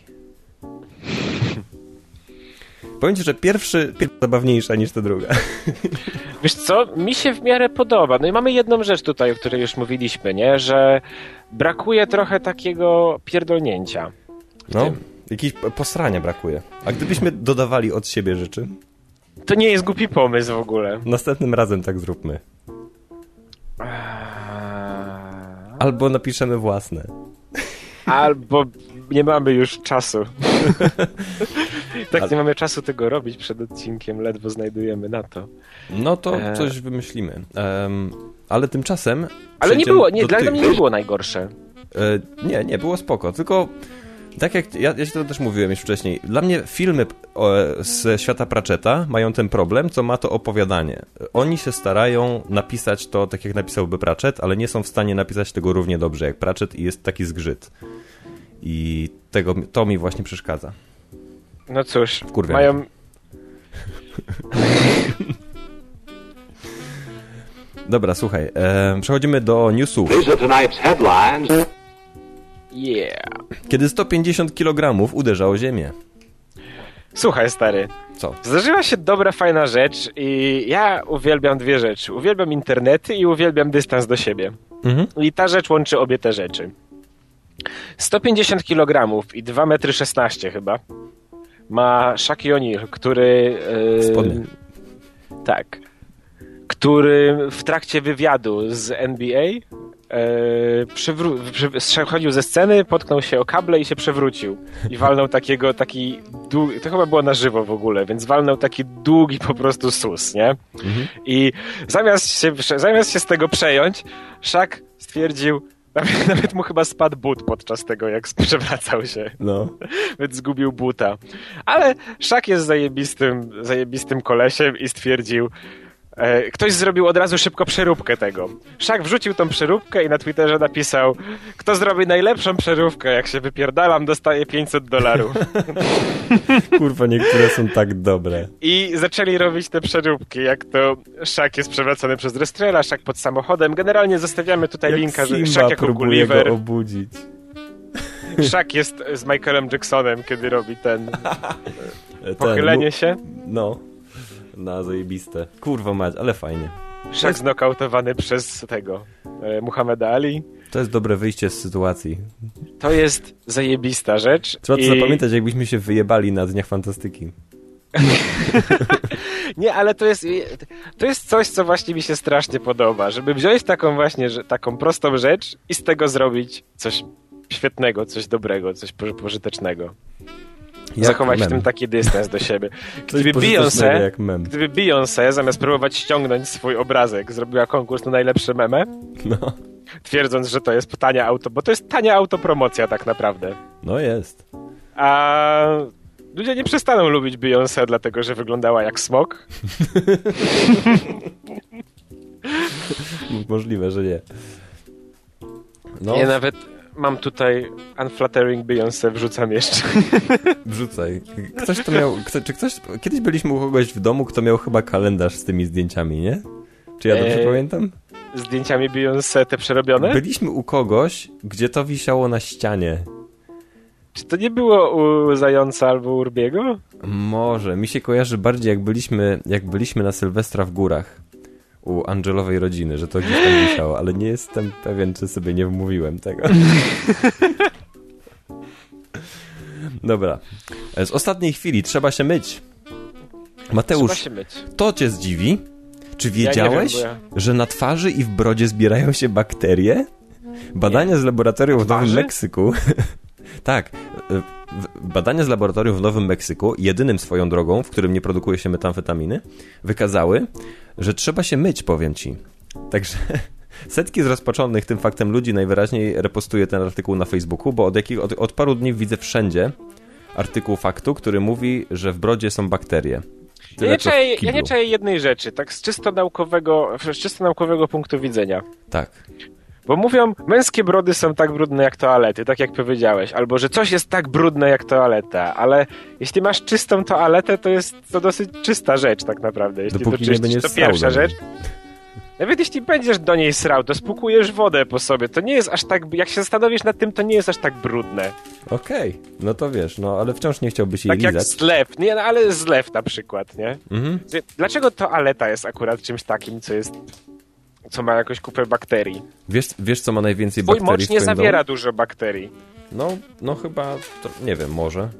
Speaker 3: Powiem ci, że pierwsza zabawniejsza niż ta druga.
Speaker 4: Wiesz co, mi się w miarę podoba. No i mamy jedną rzecz tutaj, o której już mówiliśmy, nie? Że brakuje trochę takiego pierdolnięcia.
Speaker 3: No, jakieś posrania brakuje. A gdybyśmy dodawali od siebie rzeczy?
Speaker 4: To nie jest głupi pomysł w ogóle.
Speaker 3: Następnym razem tak zróbmy. Albo napiszemy własne.
Speaker 4: Albo nie mamy już czasu. Tak, nie mamy czasu tego robić przed odcinkiem, ledwo znajdujemy na to.
Speaker 3: No to coś wymyślimy. Ale tymczasem...
Speaker 4: Ale nie było, dla mnie nie było najgorsze.
Speaker 3: Nie, było spoko, tylko tak jak ja ci to też mówiłem już wcześniej, dla mnie filmy z świata Pratchetta mają ten problem, co ma to opowiadanie. Oni się starają napisać to tak jak napisałby Pratchett, ale nie są w stanie napisać tego równie dobrze jak Pratchett i jest taki zgrzyt. I to mi właśnie przeszkadza.
Speaker 4: No cóż,
Speaker 3: Wkurwiam.
Speaker 4: mają...
Speaker 3: Dobra, słuchaj, przechodzimy do newsów.
Speaker 4: Yeah.
Speaker 3: Kiedy 150 kg uderzało ziemię.
Speaker 4: Słuchaj, stary.
Speaker 3: Co?
Speaker 4: Zdarzyła się dobra, fajna rzecz i ja uwielbiam dwie rzeczy. Uwielbiam internety i uwielbiam dystans do siebie. I ta rzecz łączy obie te rzeczy. 150 kg i 2,16 m chyba ma Shaquille O'Neal, który...
Speaker 3: Spodnie.
Speaker 4: Tak. Który w trakcie wywiadu z NBA schodził ze sceny, potknął się o kable i się przewrócił. I walnął taki długi, to chyba było na żywo w ogóle, więc walnął taki długi po prostu sus, nie? I zamiast się z tego przejąć, Shaq stwierdził, nawet mu chyba spadł but podczas tego, jak przewracał się. No. Więc zgubił buta. Ale Shaq jest zajebistym kolesiem i stwierdził, ktoś zrobił od razu szybko przeróbkę tego. Shaq wrzucił tą przeróbkę i na Twitterze napisał, kto zrobi najlepszą przeróbkę, jak się wypierdalam, dostaje $500.
Speaker 3: Kurwa, niektóre są tak dobre.
Speaker 4: I zaczęli robić te przeróbki, jak to Shaq jest przewracany przez Restrela, Shaq pod samochodem. Generalnie zostawiamy tutaj
Speaker 3: jak
Speaker 4: linka, że
Speaker 3: Simba
Speaker 4: Shaq jako
Speaker 3: próbuje
Speaker 4: Gulliver.
Speaker 3: go obudzić.
Speaker 4: Shaq jest z Michaelem Jacksonem, kiedy robi ten pochylenie się.
Speaker 3: No. Na zajebiste. Kurwa mać, ale fajnie.
Speaker 4: Shaq znokautowany przez Muhammeda Ali.
Speaker 3: To jest dobre wyjście z sytuacji.
Speaker 4: To jest zajebista rzecz.
Speaker 3: Trzeba to zapamiętać, jakbyśmy się wyjebali na Dniach Fantastyki.
Speaker 4: Nie, ale to jest coś, co właśnie mi się strasznie podoba. Żeby wziąć taką prostą rzecz i z tego zrobić coś świetnego, coś dobrego, coś pożytecznego. Zachować w tym taki dystans do siebie. Gdyby Beyoncé zamiast próbować ściągnąć swój obrazek, zrobiła konkurs na najlepsze meme, twierdząc, że to jest bo to jest tania autopromocja tak naprawdę.
Speaker 3: No jest.
Speaker 4: A ludzie nie przestaną lubić Beyoncé, dlatego że wyglądała jak smok.
Speaker 3: Możliwe, że nie.
Speaker 4: No. Nie, nawet mam tutaj Unflattering Beyoncé, wrzucam jeszcze.
Speaker 3: Wrzucaj. Ktoś to miał... Kiedyś byliśmy u kogoś w domu, kto miał chyba kalendarz z tymi zdjęciami, nie? Czy ja dobrze pamiętam?
Speaker 4: Zdjęciami Beyoncé te przerobione?
Speaker 3: Byliśmy u kogoś, gdzie to wisiało na ścianie.
Speaker 4: Czy to nie było u Zająca albo Urbiego?
Speaker 3: Może. Mi się kojarzy bardziej, jak byliśmy na Sylwestra w górach. U Angelowej rodziny, że to gdzieś tam wisiało, ale nie jestem pewien, czy sobie nie wmówiłem tego. Dobra. Z ostatniej chwili trzeba się myć. Mateusz, to cię zdziwi? Czy wiedziałeś, że na twarzy i w brodzie zbierają się bakterie? Badania z laboratorium w Nowym Meksyku... Tak, badania z laboratorium w Nowym Meksyku, jedynym swoją drogą, w którym nie produkuje się metamfetaminy, wykazały, że trzeba się myć, powiem ci. Także setki zrozpaczonych tym faktem ludzi najwyraźniej repostuje ten artykuł na Facebooku, bo od paru dni widzę wszędzie artykuł faktu, który mówi, że w brodzie są bakterie.
Speaker 4: Ja nie czaję jednej rzeczy, tak z czysto naukowego punktu widzenia.
Speaker 3: Tak.
Speaker 4: Bo mówią, męskie brody są tak brudne jak toalety, tak jak powiedziałeś, albo że coś jest tak brudne jak toaleta, ale jeśli masz czystą toaletę, to jest to dosyć czysta rzecz tak naprawdę. Jeśli
Speaker 3: dopóki
Speaker 4: to
Speaker 3: nie będziesz
Speaker 4: to pierwsza
Speaker 3: srał,
Speaker 4: rzecz. Nawet jeśli będziesz do niej srał, to spłukujesz wodę po sobie. To nie jest aż tak, jak się zastanowisz nad tym, to nie jest aż tak brudne.
Speaker 3: Okej, no to wiesz, no ale wciąż nie chciałbyś jej
Speaker 4: tak
Speaker 3: lizać.
Speaker 4: Jak zlew, nie, no, ale zlew na przykład, nie?
Speaker 3: Mhm.
Speaker 4: Dlaczego toaleta jest akurat czymś takim, co ma jakąś kupę bakterii?
Speaker 3: Wiesz co ma najwięcej
Speaker 4: Twój
Speaker 3: bakterii
Speaker 4: mocz nie
Speaker 3: w twoim
Speaker 4: zawiera
Speaker 3: domu?
Speaker 4: dużo bakterii.
Speaker 3: No chyba, nie wiem, może.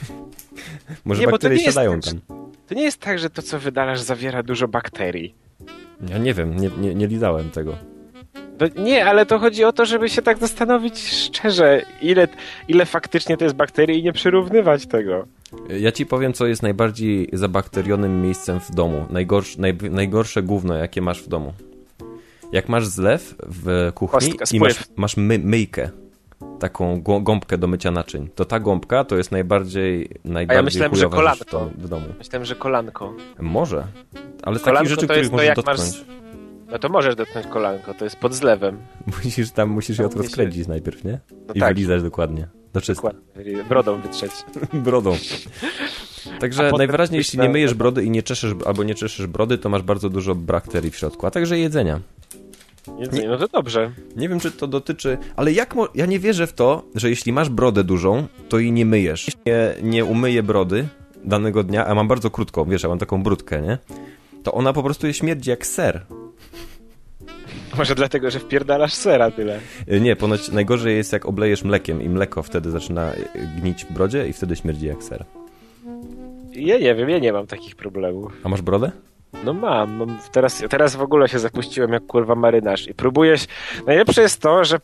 Speaker 3: Może
Speaker 4: Nie, bo to
Speaker 3: bakterie
Speaker 4: nie jest
Speaker 3: siadają
Speaker 4: tak,
Speaker 3: tam.
Speaker 4: To nie jest tak, że to, co wydalasz, zawiera dużo bakterii.
Speaker 3: Ja nie wiem, nie lizałem tego.
Speaker 4: No nie, ale to chodzi o to, żeby się tak zastanowić szczerze, ile faktycznie to jest bakterii i nie przyrównywać tego.
Speaker 3: Ja ci powiem, co jest najbardziej zabakterionym miejscem w domu. Najgorsze gówno, jakie masz w domu. Jak masz zlew w kuchni i masz myjkę, taką gąbkę do mycia naczyń, to ta gąbka to jest najbardziej
Speaker 4: A ja myślałem, że
Speaker 3: kolanko w domu.
Speaker 4: Myślałem, że kolanko.
Speaker 3: Może, ale z
Speaker 4: Kolanko
Speaker 3: takich rzeczy, których możesz dotknąć.
Speaker 4: No to możesz dotknąć kolanko, to jest pod zlewem.
Speaker 3: Musisz je rozkręcić najpierw, nie?
Speaker 4: No
Speaker 3: I
Speaker 4: tak.
Speaker 3: wylizać dokładnie. Do czysta.
Speaker 4: Dokładnie. Brodą wytrzeć.
Speaker 3: Brodą. Także najwyraźniej, jeśli nie myjesz brody i nie czeszesz brody, to masz bardzo dużo bakterii w środku, a także jedzenia.
Speaker 4: No to dobrze.
Speaker 3: Nie wiem, czy to dotyczy... Ale ja nie wierzę w to, że jeśli masz brodę dużą, to jej nie myjesz. Nie umyję brody danego dnia, a mam bardzo krótką, wiesz, ja mam taką brudkę, nie? To ona po prostu śmierdzi jak ser.
Speaker 4: Może dlatego, że wpierdalasz sera tyle.
Speaker 3: Nie, ponoć najgorzej jest, jak oblejesz mlekiem i mleko wtedy zaczyna gnić w brodzie i wtedy śmierdzi jak ser.
Speaker 4: Ja nie wiem, ja nie mam takich problemów.
Speaker 3: A masz brodę?
Speaker 4: No mam. Teraz w ogóle się zapuściłem jak kurwa marynarz i próbuję się... Najlepsze jest to, że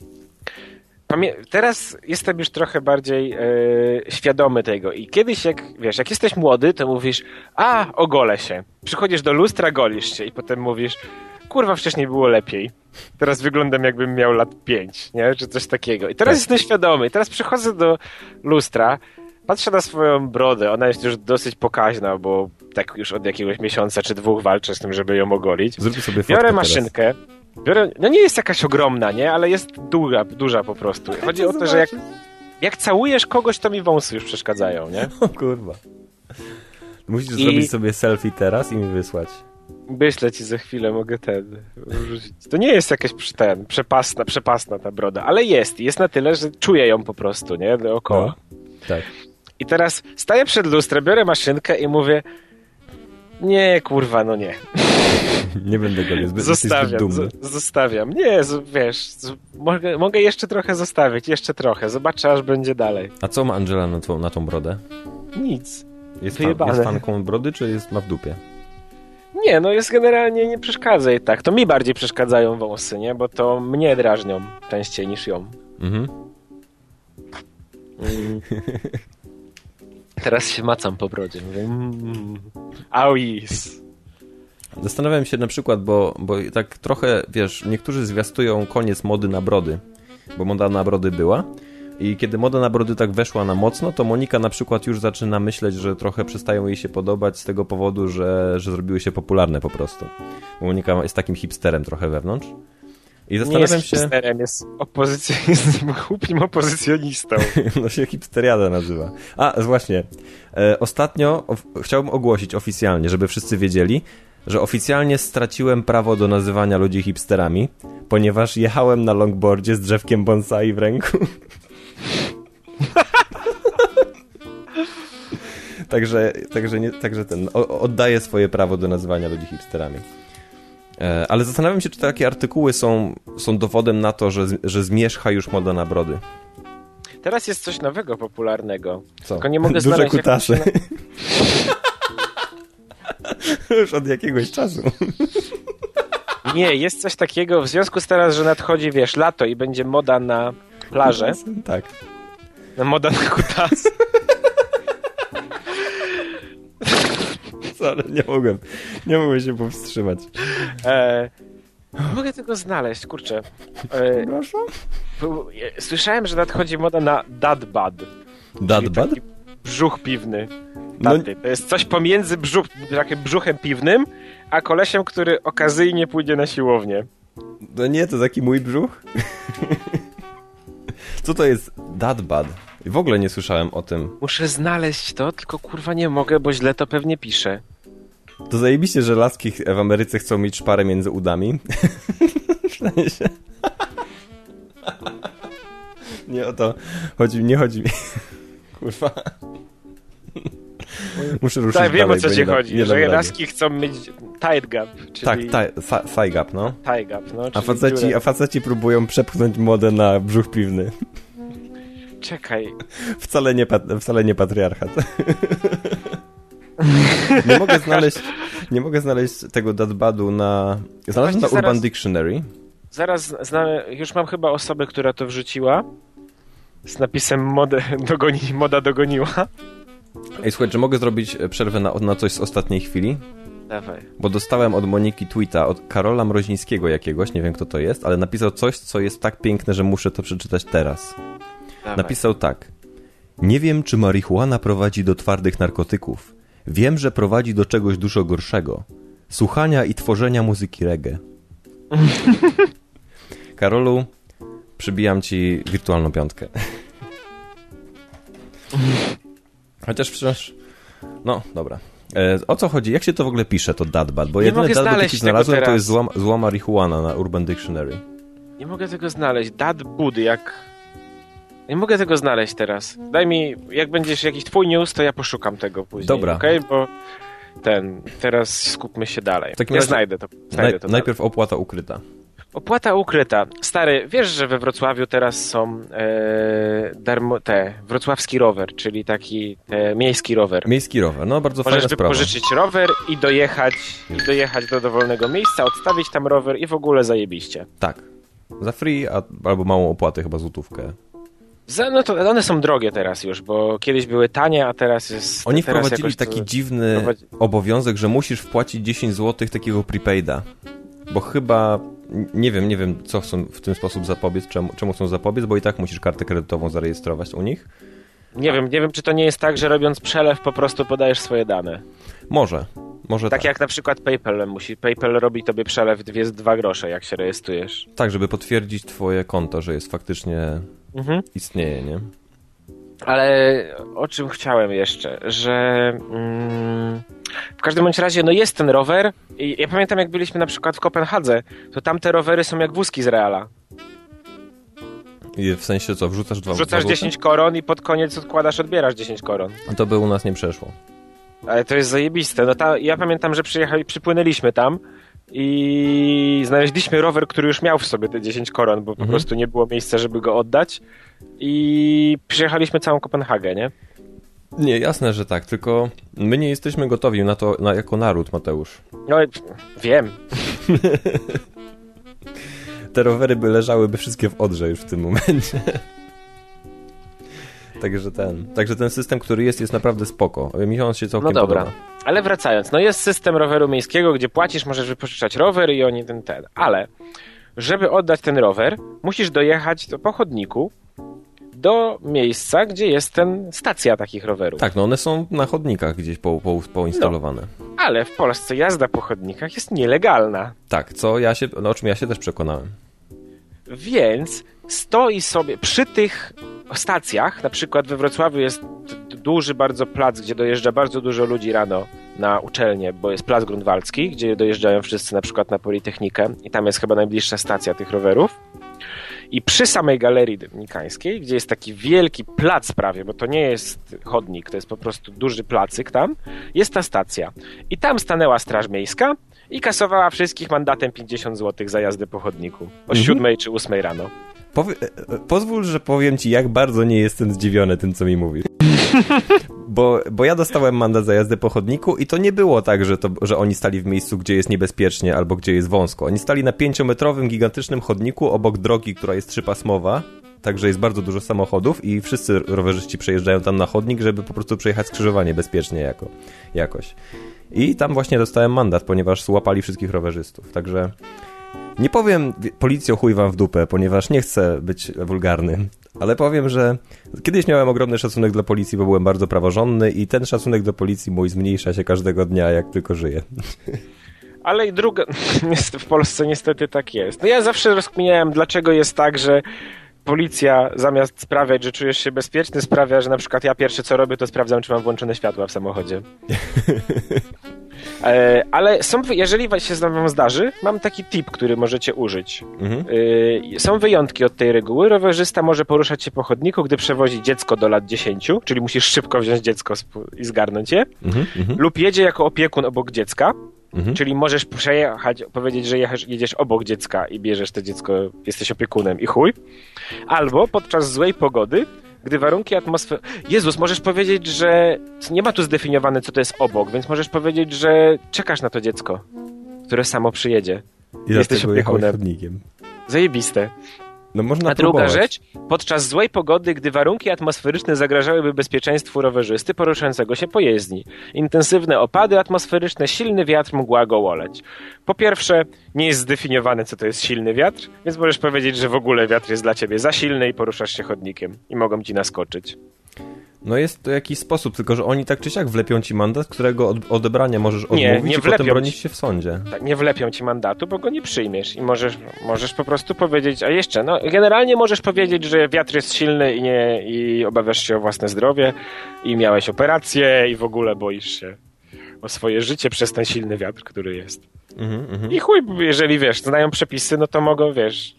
Speaker 4: teraz jestem już trochę bardziej świadomy tego i kiedyś jak jesteś młody, to mówisz, ogolę się. Przychodzisz do lustra, golisz się i potem mówisz, kurwa, wcześniej było lepiej. Teraz wyglądam, jakbym miał lat 5, nie? Czy coś takiego. I teraz jestem świadomy. I teraz przychodzę do lustra, patrzę na swoją brodę. Ona jest już dosyć pokaźna, bo tak już od jakiegoś miesiąca czy 2 walczę z tym, żeby ją ogolić.
Speaker 3: Zrób sobie fotkę
Speaker 4: biorę maszynkę. No nie jest jakaś ogromna, nie? Ale jest duża po prostu. Chodzi o to, że jak całujesz kogoś, to mi wąsy już przeszkadzają, nie?
Speaker 3: O kurwa. Musisz zrobić sobie selfie teraz i mi wysłać.
Speaker 4: Wyślę ci za chwilę, mogę wrzucić. To nie jest jakaś przepasna ta broda, ale jest na tyle, że czuję ją po prostu, nie? Dookoła.
Speaker 3: No, tak.
Speaker 4: I teraz staję przed lustrem, biorę maszynkę i mówię, nie, kurwa, no nie.
Speaker 3: Nie będę go
Speaker 4: Zostawiam. Nie, wiesz, mogę jeszcze trochę zostawić, jeszcze trochę. Zobaczę, aż będzie dalej.
Speaker 3: A co ma Angela na tą brodę?
Speaker 4: Nic.
Speaker 3: Jest fanką brody, czy ma w dupie?
Speaker 4: Nie, no jest generalnie, nie przeszkadza jej tak. To mi bardziej przeszkadzają wąsy, nie? Bo to mnie drażnią częściej niż ją. Mhm. Teraz się macam po brodzie. Mówię, yes.
Speaker 3: Zastanawiam się na przykład, bo tak trochę, wiesz, niektórzy zwiastują koniec mody na brody, bo moda na brody była i kiedy moda na brody tak weszła na mocno, to Monika na przykład już zaczyna myśleć, że trochę przestają jej się podobać z tego powodu, że zrobiły się popularne po prostu. Bo Monika jest takim hipsterem trochę wewnątrz. I zastanawiam się...
Speaker 4: hipsterem, jest opozycjonistą, chłopim opozycjonistą.
Speaker 3: No się hipsteriada nazywa. A, właśnie. Ostatnio chciałbym ogłosić oficjalnie, żeby wszyscy wiedzieli, że oficjalnie straciłem prawo do nazywania ludzi hipsterami, ponieważ jechałem na longboardzie z drzewkiem bonsai w ręku. Także oddaję swoje prawo do nazywania ludzi hipsterami. Ale zastanawiam się, czy takie artykuły są dowodem na to, że zmierzcha już moda na brody.
Speaker 4: Teraz jest coś nowego, popularnego.
Speaker 3: Co?
Speaker 4: Tylko nie mogę
Speaker 3: Duże
Speaker 4: znaleźć...
Speaker 3: kutasy. Już od jakiegoś czasu.
Speaker 4: Nie, jest coś takiego, w związku z teraz, że nadchodzi, wiesz, lato i będzie moda na plażę.
Speaker 3: Tak.
Speaker 4: Moda na kutasy.
Speaker 3: Ale nie mogłem się powstrzymać.
Speaker 4: Nie mogę tego znaleźć, kurczę.
Speaker 3: Proszę?
Speaker 4: Słyszałem, że nadchodzi moda na dad bud.
Speaker 3: Dad bud?
Speaker 4: Brzuch piwny. Taty. To jest coś pomiędzy takim brzuchem piwnym, a kolesiem, który okazyjnie pójdzie na siłownię.
Speaker 3: No nie, to taki mój brzuch? Co to jest dad bud? W ogóle nie słyszałem o tym.
Speaker 4: Muszę znaleźć to, tylko kurwa nie mogę, bo źle to pewnie piszę.
Speaker 3: To zajebiście, że laski w Ameryce chcą mieć szparę między udami. W sensie... Nie o to nie chodzi mi... Kurwa. Muszę ruszyć
Speaker 4: tak, wiem
Speaker 3: dalej,
Speaker 4: o co ci chodzi, że laski
Speaker 3: rady.
Speaker 4: chcą mieć tight gap, czyli...
Speaker 3: Tak, thigh gap, no.
Speaker 4: Thigh gap, no.
Speaker 3: A faceci próbują przepchnąć modę na brzuch piwny.
Speaker 4: Czekaj.
Speaker 3: Wcale nie patriarchat. Nie mogę znaleźć tego dadbadu na... Znalazłem na Urban Dictionary.
Speaker 4: Zaraz już mam chyba osobę, która to wrzuciła. Z napisem moda dogoniła.
Speaker 3: Ej, słuchaj, czy mogę zrobić przerwę na coś z ostatniej chwili?
Speaker 4: Dawaj.
Speaker 3: Bo dostałem od Moniki tweeta, od Karola Mrozińskiego jakiegoś, nie wiem kto to jest, ale napisał coś, co jest tak piękne, że muszę to przeczytać teraz.
Speaker 4: Dawaj.
Speaker 3: Napisał tak. Nie wiem, czy marihuana prowadzi do twardych narkotyków. Wiem, że prowadzi do czegoś dużo gorszego. Słuchania i tworzenia muzyki reggae. Karolu, przybijam ci wirtualną piątkę. Chociaż przecież... No, dobra. O co chodzi? Jak się to w ogóle pisze, to dadbad? Bo jedyne dadbad, jaki znalazłem, to jest zła marihuana na Urban Dictionary.
Speaker 4: Nie mogę tego znaleźć. Dadbud, jak... Nie mogę tego znaleźć teraz. Daj mi, jak będziesz jakiś twój news, to ja poszukam tego później.
Speaker 3: Dobra.
Speaker 4: Okej? Bo teraz skupmy się dalej. Znajdę to.
Speaker 3: Najpierw opłata ukryta.
Speaker 4: Opłata ukryta. Stary, wiesz, że we Wrocławiu teraz są wrocławski rower, czyli taki miejski rower.
Speaker 3: Miejski rower, no bardzo fajna sprawa.
Speaker 4: Możesz wypożyczyć rower i dojechać do dowolnego miejsca, odstawić tam rower i w ogóle zajebiście.
Speaker 3: Tak. Za free albo małą opłatę, chyba złotówkę.
Speaker 4: No to one są drogie teraz już, bo kiedyś były tanie, a teraz jest...
Speaker 3: Oni wprowadzili taki dziwny obowiązek, że musisz wpłacić 10 zł takiego prepaida. Bo chyba... Nie wiem, co chcą w ten sposób zapobiec, czemu chcą zapobiec, bo i tak musisz kartę kredytową zarejestrować u nich.
Speaker 4: Nie wiem, czy to nie jest tak, że robiąc przelew po prostu podajesz swoje dane.
Speaker 3: Może tak.
Speaker 4: Jak na przykład PayPal robi tobie przelew 2 grosze, jak się rejestrujesz.
Speaker 3: Tak, żeby potwierdzić twoje konto, że jest faktycznie istnieje, nie?
Speaker 4: Ale o czym chciałem jeszcze, że w każdym bądź razie jest ten rower i ja pamiętam, jak byliśmy na przykład w Kopenhadze, to tam te rowery są jak wózki z Reala.
Speaker 3: I w sensie co, wrzucasz
Speaker 4: 10 koron i pod koniec odbierasz 10 koron.
Speaker 3: To by u nas nie przeszło.
Speaker 4: Ale to jest zajebiste. Ja pamiętam, że przypłynęliśmy tam i znaleźliśmy rower, który już miał w sobie te 10 koron, bo po prostu nie było miejsca, żeby go oddać i przyjechaliśmy całą Kopenhagę, nie?
Speaker 3: Nie, jasne, że tak, tylko my nie jesteśmy gotowi na to jako naród, Mateusz.
Speaker 4: No, wiem.
Speaker 3: Te rowery leżałyby wszystkie w Odrze już w tym momencie. Także ten system, który jest naprawdę spoko. Mi on się całkiem podoba.
Speaker 4: Dobra, ale wracając, jest system roweru miejskiego, gdzie płacisz, możesz wypożyczać rower i oni ale żeby oddać ten rower, musisz dojechać po chodniku do miejsca, gdzie jest stacja takich rowerów.
Speaker 3: Tak, one są na chodnikach gdzieś poinstalowane.
Speaker 4: Ale w Polsce jazda po chodnikach jest nielegalna.
Speaker 3: Tak, o czym ja się też przekonałem.
Speaker 4: Więc stoi sobie przy tych stacjach, na przykład we Wrocławiu jest duży bardzo plac, gdzie dojeżdża bardzo dużo ludzi rano na uczelnię, bo jest plac Grunwaldzki, gdzie dojeżdżają wszyscy na przykład na Politechnikę i tam jest chyba najbliższa stacja tych rowerów. I przy samej Galerii Domnikańskiej, gdzie jest taki wielki plac prawie, bo to nie jest chodnik, to jest po prostu duży placyk tam, jest ta stacja. I tam stanęła Straż Miejska i kasowała wszystkich mandatem 50 zł za jazdę po chodniku. O 7 czy 8 rano.
Speaker 3: Pozwól, że powiem ci, jak bardzo nie jestem zdziwiony tym, co mi mówisz. Bo ja dostałem mandat za jazdę po chodniku i to nie było tak, że oni stali w miejscu, gdzie jest niebezpiecznie albo gdzie jest wąsko. Oni stali na 5-metrowym, gigantycznym chodniku obok drogi, która jest 3-pasmowa, także jest bardzo dużo samochodów i wszyscy rowerzyści przejeżdżają tam na chodnik, żeby po prostu przejechać skrzyżowanie bezpiecznie jakoś. I tam właśnie dostałem mandat, ponieważ złapali wszystkich rowerzystów, także nie powiem policjo chuj wam w dupę, ponieważ nie chcę być wulgarny, ale powiem, że kiedyś miałem ogromny szacunek dla policji, bo byłem bardzo praworządny i ten szacunek do policji mój zmniejsza się każdego dnia, jak tylko żyję.
Speaker 4: Ale i druga, w Polsce niestety tak jest. No ja zawsze rozkminiałem, dlaczego jest tak, że policja zamiast sprawiać, że czujesz się bezpieczny, sprawia, że na przykład ja pierwsze co robię, to sprawdzam, czy mam włączone światła w samochodzie. Ale jeżeli się wam zdarzy, mam taki tip, który możecie użyć. Są wyjątki od tej reguły. Rowerzysta może poruszać się po chodniku, gdy przewozi dziecko do lat 10, czyli musisz szybko wziąć dziecko i zgarnąć je, lub jedzie jako opiekun obok dziecka, czyli możesz przejechać, powiedzieć, że jedziesz obok dziecka i bierzesz to dziecko, jesteś opiekunem i chuj. Albo podczas złej pogody, gdy warunki atmosfery... Jezus, możesz powiedzieć, że nie ma tu zdefiniowane, co to jest obok, więc możesz powiedzieć, że czekasz na to dziecko, które samo przyjedzie.
Speaker 3: I
Speaker 4: jesteś opiekunem.
Speaker 3: chodnikiem.
Speaker 4: Zajebiste.
Speaker 3: No można
Speaker 4: A druga
Speaker 3: próbować.
Speaker 4: rzecz, podczas złej pogody, gdy warunki atmosferyczne zagrażałyby bezpieczeństwu rowerzysty poruszającego się po jezdni. Intensywne opady atmosferyczne, silny wiatr, mgła go oleć. Po pierwsze, nie jest zdefiniowane, co to jest silny wiatr, więc możesz powiedzieć, że w ogóle wiatr jest dla ciebie za silny i poruszasz się chodnikiem i mogą ci naskoczyć.
Speaker 3: No jest to jakiś sposób, tylko że oni tak czy siak wlepią ci mandat, którego odebrania możesz odmówić i potem bronić się w sądzie.
Speaker 4: Tak, nie wlepią ci mandatu, bo go nie przyjmiesz i możesz po prostu powiedzieć, a jeszcze, no generalnie możesz powiedzieć, że wiatr jest silny i obawiasz się o własne zdrowie i miałeś operację i w ogóle boisz się o swoje życie przez ten silny wiatr, który jest. I chuj, jeżeli znają przepisy, no to mogą,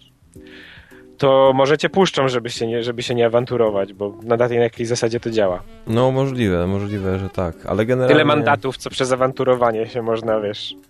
Speaker 4: to może cię puszczą, żeby się nie awanturować, bo na jakiej zasadzie to działa.
Speaker 3: No możliwe, że tak, ale generalnie...
Speaker 4: Tyle mandatów, co przez awanturowanie się można,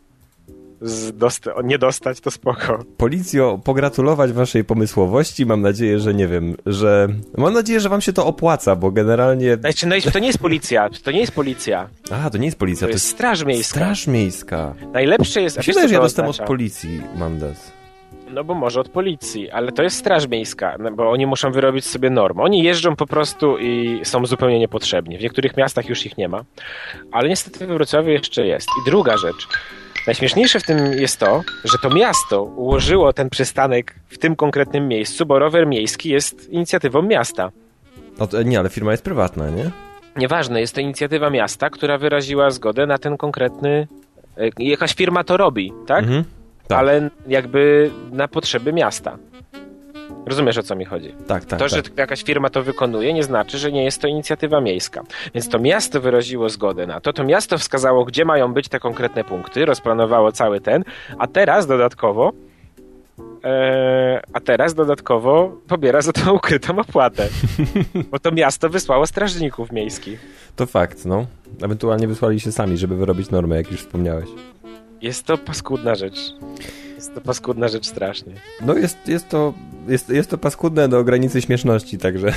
Speaker 4: nie dostać, to spoko.
Speaker 3: Policjo, pogratulować waszej pomysłowości, mam nadzieję, że mam nadzieję, że wam się to opłaca, bo generalnie...
Speaker 4: To nie jest policja,
Speaker 3: A, to nie jest policja,
Speaker 4: to jest Straż Miejska.
Speaker 3: Straż Miejska.
Speaker 4: Najlepsze jest...
Speaker 3: Myślę, że ja dostałem od policji mandat.
Speaker 4: No bo może od policji, ale to jest Straż Miejska, bo oni muszą wyrobić sobie normę. Oni jeżdżą po prostu i są zupełnie niepotrzebni. W niektórych miastach już ich nie ma, ale niestety we Wrocławiu jeszcze jest. I druga rzecz, najśmieszniejsze w tym jest to, że to miasto ułożyło ten przystanek w tym konkretnym miejscu, bo rower miejski jest inicjatywą miasta.
Speaker 3: Nie, ale firma jest prywatna, nie?
Speaker 4: Nieważne, jest to inicjatywa miasta, która wyraziła zgodę na ten konkretny... Jakaś firma to robi, tak? Tak. Ale jakby na potrzeby miasta. Rozumiesz, o co mi chodzi?
Speaker 3: Tak.
Speaker 4: Że jakaś firma to wykonuje, nie znaczy, że nie jest to inicjatywa miejska. Więc to miasto wyraziło zgodę na to. To miasto wskazało, gdzie mają być te konkretne punkty, rozplanowało cały a teraz dodatkowo pobiera za to ukrytą opłatę. Bo to miasto wysłało strażników miejskich. To
Speaker 3: fakt, no. Ewentualnie wysłali się sami, żeby wyrobić normę, jak już wspomniałeś.
Speaker 4: Jest to paskudna rzecz. Jest to paskudna rzecz strasznie.
Speaker 3: No jest to paskudne do granicy śmieszności, także...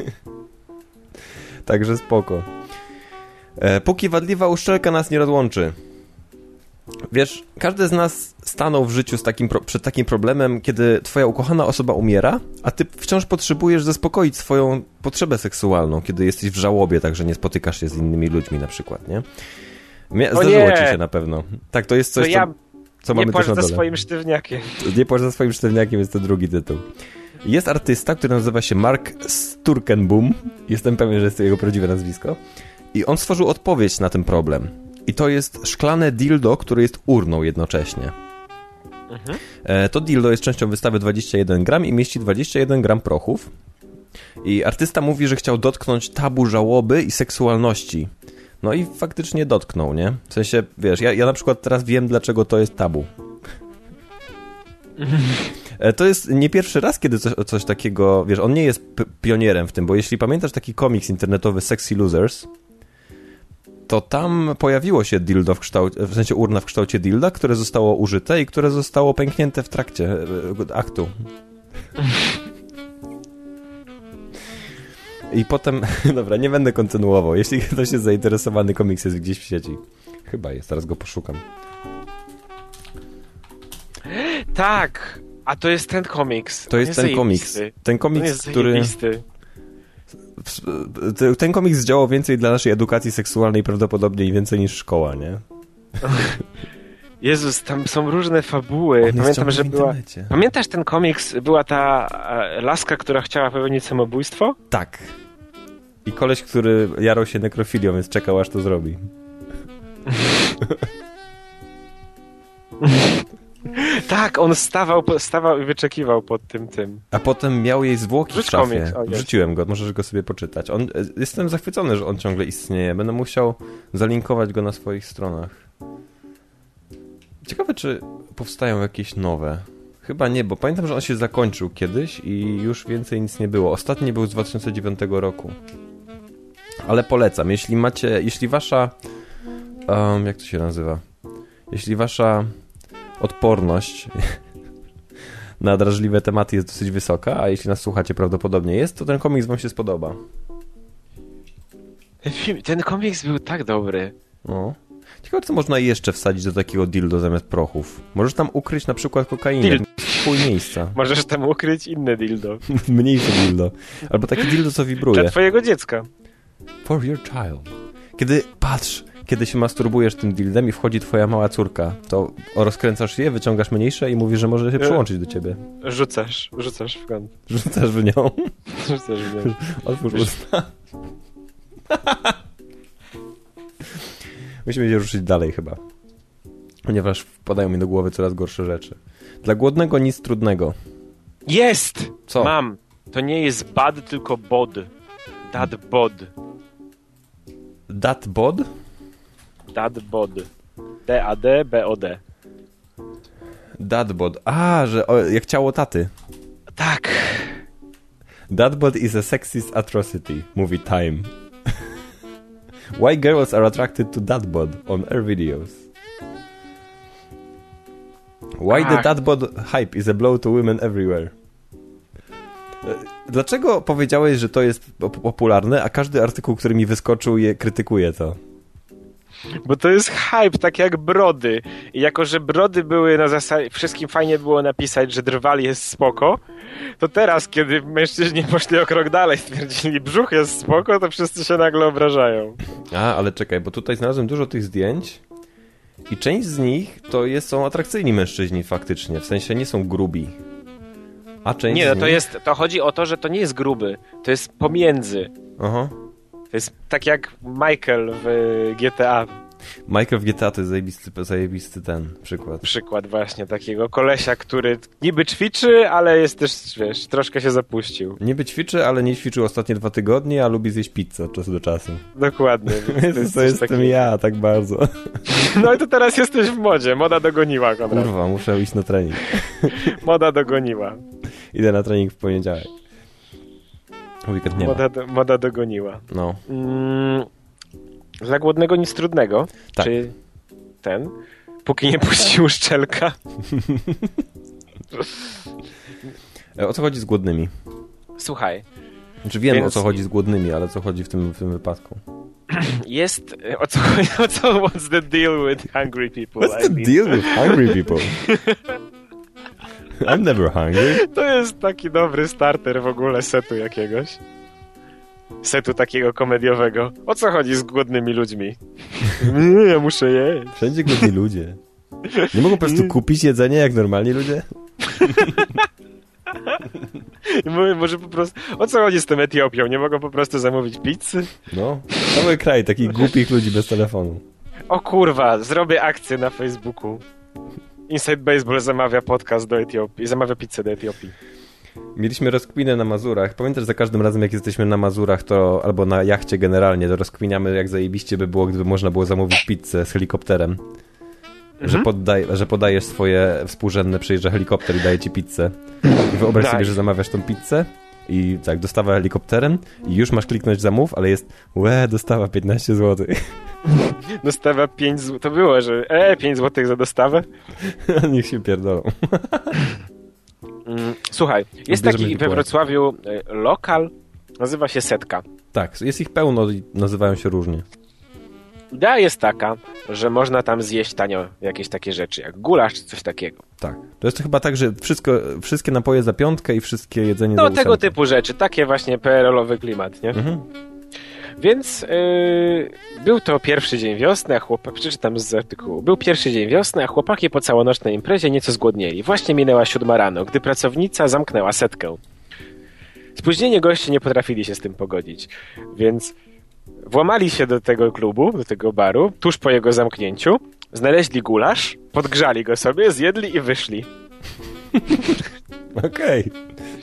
Speaker 3: Także spoko. Póki wadliwa uszczelka nas nie rozłączy. Wiesz, każdy z nas stanął w życiu przed takim problemem, kiedy twoja ukochana osoba umiera, a ty wciąż potrzebujesz zaspokoić swoją potrzebę seksualną, kiedy jesteś w żałobie, także nie spotykasz się z innymi ludźmi na przykład, nie? Zdarzyło ci się na pewno. Tak, to jest coś, co mamy też na dole.
Speaker 4: Nie płacz za swoim sztywniakiem.
Speaker 3: Nie płacz za swoim sztywniakiem, jest to drugi tytuł. Jest artysta, który nazywa się Mark Sturkenboom. Jestem pewien, że jest to jego prawdziwe nazwisko. I on stworzył odpowiedź na ten problem. I to jest szklane dildo, które jest urną jednocześnie. To dildo jest częścią wystawy 21 gram i mieści 21 gram prochów. I artysta mówi, że chciał dotknąć tabu żałoby i seksualności. No i faktycznie dotknął, nie? W sensie, wiesz, ja na przykład teraz wiem, dlaczego to jest tabu. To jest nie pierwszy raz, kiedy coś takiego, wiesz, on nie jest pionierem w tym, bo jeśli pamiętasz taki komiks internetowy Sexy Losers, to tam pojawiło się dildo w sensie urna w kształcie dilda, które zostało użyte i które zostało pęknięte w trakcie aktu. I potem, dobra, nie będę kontynuował. Jeśli ktoś jest zainteresowany, komiks jest gdzieś w sieci. Chyba jest, zaraz go poszukam.
Speaker 4: Tak, a to jest ten komiks.
Speaker 3: To jest ten komiks. Ten komiks, który... Ten komiks zdziałał więcej dla naszej edukacji seksualnej prawdopodobnie i więcej niż szkoła, nie?
Speaker 4: Jezus, tam są różne fabuły. Pamiętam, że była... Pamiętasz ten komiks? Była ta laska, która chciała popełnić samobójstwo?
Speaker 3: Tak. I koleś, który jarał się nekrofilią, więc czekał, aż to zrobi.
Speaker 4: Tak, on stawał i wyczekiwał pod tym.
Speaker 3: A potem miał jej zwłoki w szafie.
Speaker 4: Komiks.
Speaker 3: Wrzuciłem go, możesz go sobie poczytać. Jestem zachwycony, że on ciągle istnieje. Będę musiał zalinkować go na swoich stronach. Ciekawe, czy powstają jakieś nowe. Chyba nie, bo pamiętam, że on się zakończył kiedyś i już więcej nic nie było. Ostatni był z 2009 roku. Ale polecam. Jeśli wasza... jak to się nazywa? Jeśli wasza odporność na drażliwe tematy jest dosyć wysoka, a jeśli nas słuchacie, prawdopodobnie jest, to ten komiks wam się spodoba.
Speaker 4: Ten komiks był tak dobry.
Speaker 3: No. Ciekawe, co można jeszcze wsadzić do takiego dildo zamiast prochów. Możesz tam ukryć na przykład kokainę. Pół miejsca.
Speaker 4: Możesz tam ukryć inne dildo.
Speaker 3: Mniejsze dildo. Albo takie dildo, co wibruje.
Speaker 4: Dla twojego dziecka.
Speaker 3: For your child. Kiedy się masturbujesz tym dildem i wchodzi twoja mała córka, to rozkręcasz je, wyciągasz mniejsze i mówisz, że może się przyłączyć do ciebie.
Speaker 4: Rzucasz w kąt.
Speaker 3: Rzucasz w nią.
Speaker 4: Rzucasz w nią.
Speaker 3: Otwórz usta. Musimy się ruszyć dalej chyba. Ponieważ wpadają mi do głowy coraz gorsze rzeczy. Dla głodnego nic trudnego.
Speaker 4: Jest!
Speaker 3: Co?
Speaker 4: Mam. To nie jest bad, tylko bod. Dad bod.
Speaker 3: Dat bod?
Speaker 4: Dad bod. D-A-D, B-O-D.
Speaker 3: Dat bod. Że jak ciało taty.
Speaker 4: Tak.
Speaker 3: That bod is a sexist atrocity, mówi Time. Why girls are attracted to that bod on her videos? Why the that bod hype is a blow to women everywhere? Dlaczego powiedziałeś, że to jest popularne, a każdy artykuł, który mi wyskoczył, krytykuje to?
Speaker 4: Bo to jest hype, tak jak brody. I jako, że brody były na zasadzie... Wszystkim fajnie było napisać, że drwal jest spoko, to teraz, kiedy mężczyźni poszli o krok dalej, stwierdzili, brzuch jest spoko, to wszyscy się nagle obrażają.
Speaker 3: Ale czekaj, bo tutaj znalazłem dużo tych zdjęć i część z nich są atrakcyjni mężczyźni faktycznie, w sensie nie są grubi. A część
Speaker 4: nie, no to chodzi o to, że to nie jest gruby, to jest pomiędzy.
Speaker 3: Aha.
Speaker 4: To jest tak jak Michael w GTA.
Speaker 3: Michael w GTA to jest zajebisty ten przykład.
Speaker 4: Przykład właśnie takiego kolesia, który niby ćwiczy, ale jest też, wiesz, troszkę się zapuścił.
Speaker 3: Niby ćwiczy, ale nie ćwiczył ostatnie 2 tygodnie, a lubi zjeść pizzę od czasu do czasu.
Speaker 4: Dokładnie.
Speaker 3: To jestem ja tak bardzo.
Speaker 4: No i to teraz jesteś w modzie. Moda dogoniła, Konrad.
Speaker 3: Kurwa, muszę iść na trening.
Speaker 4: Moda dogoniła.
Speaker 3: Idę na trening w poniedziałek. Weekend nie
Speaker 4: moda dogoniła.
Speaker 3: No.
Speaker 4: Dla głodnego nic trudnego.
Speaker 3: Tak.
Speaker 4: Czy ten? Póki nie puścił szczelka.
Speaker 3: O co chodzi z głodnymi?
Speaker 4: Słuchaj.
Speaker 3: Znaczy wiem, o co chodzi z głodnymi, ale co chodzi w tym wypadku?
Speaker 4: Jest... What's the deal with hungry people?
Speaker 3: What's the deal with hungry people? I'm never hungry.
Speaker 4: To jest taki dobry starter w ogóle setu jakiegoś. Setu takiego komediowego. O co chodzi z głodnymi ludźmi? Ja muszę jeść.
Speaker 3: Wszędzie głodni ludzie. Nie mogą po prostu kupić jedzenie jak normalni ludzie?
Speaker 4: Może po prostu... O co chodzi z tą Etiopią? Nie mogą po prostu zamówić pizzy?
Speaker 3: No. Cały kraj takich głupich ludzi bez telefonu.
Speaker 4: O kurwa, zrobię akcję na Facebooku. Inside Baseball zamawia podcast do Etiopii. Zamawia pizzę do Etiopii.
Speaker 3: Mieliśmy rozkminę na Mazurach. Pamiętasz, za każdym razem jak jesteśmy na Mazurach, to albo na jachcie generalnie, to rozkminiamy, jak zajebiście by było, gdyby można było zamówić pizzę z helikopterem. Że podajesz swoje współrzędne, przyjeżdża helikopter i daje ci pizzę. I wyobraź sobie, że zamawiasz tą pizzę i tak, dostawa helikopterem i już masz kliknąć zamów, ale jest dostawa 15 zł.
Speaker 4: Dostawa 5 zł. To było, że 5 zł za dostawę?
Speaker 3: Niech się pierdolą.
Speaker 4: Słuchaj, jest taki we Wrocławiu lokal, Nazywa się setka.
Speaker 3: Tak, jest ich pełno i nazywają się różnie.
Speaker 4: Idea jest taka, że można tam zjeść tanio jakieś takie rzeczy, jak gulasz czy coś takiego.
Speaker 3: Tak. To jest chyba tak, że wszystkie napoje za 5 i wszystkie jedzenie za 8.
Speaker 4: No tego typu rzeczy, takie właśnie PRL-owy klimat, nie?
Speaker 3: Mhm.
Speaker 4: Więc był to pierwszy dzień wiosny, przeczytam z artykułu. Był pierwszy dzień wiosny, a chłopaki po całonocznej imprezie nieco zgłodnieli. Właśnie minęła 7 rano, gdy pracownica zamknęła setkę. Spóźnienie goście nie potrafili się z tym pogodzić, więc włamali się do tego klubu, do tego baru, tuż po jego zamknięciu, znaleźli gulasz, podgrzali go sobie, zjedli i wyszli.
Speaker 3: Okej.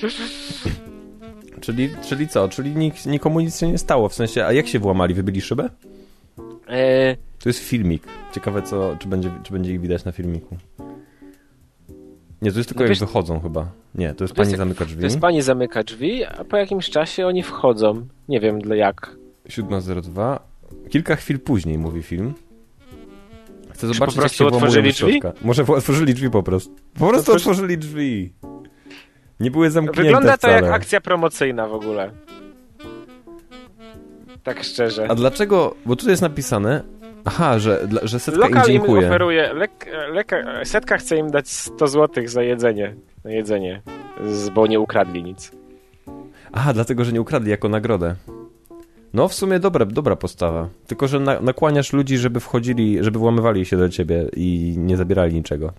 Speaker 3: Czyli co? Czyli nikomu nic się nie stało, w sensie, a jak się włamali? Wybyli szybę?
Speaker 4: To
Speaker 3: jest filmik. Ciekawe, czy będzie ich widać na filmiku. Nie, to jest tylko jak wychodzą chyba. Nie, to jest pani zamyka drzwi.
Speaker 4: To jest pani zamyka drzwi, a po jakimś czasie oni wchodzą. Nie wiem jak.
Speaker 3: 7:02. Kilka chwil później, mówi film. Chcę zobaczyć,
Speaker 4: po
Speaker 3: jak się
Speaker 4: otworzyli drzwi?
Speaker 3: Może otworzyli drzwi po prostu. Po prostu otworzyli drzwi. Nie były zamknięte
Speaker 4: Wygląda to
Speaker 3: wcale.
Speaker 4: jak akcja promocyjna w ogóle. Tak szczerze.
Speaker 3: A dlaczego? Bo tutaj jest napisane... Aha, że setka
Speaker 4: Lokal
Speaker 3: im dziękuję.
Speaker 4: im oferuje... Setka chce im dać 100 zł za jedzenie. Na jedzenie. Bo nie ukradli nic.
Speaker 3: Aha, dlatego, że nie ukradli jako nagrodę. No w sumie dobra postawa. Tylko, że nakłaniasz ludzi, żeby wchodzili, żeby włamywali się do ciebie i nie zabierali niczego.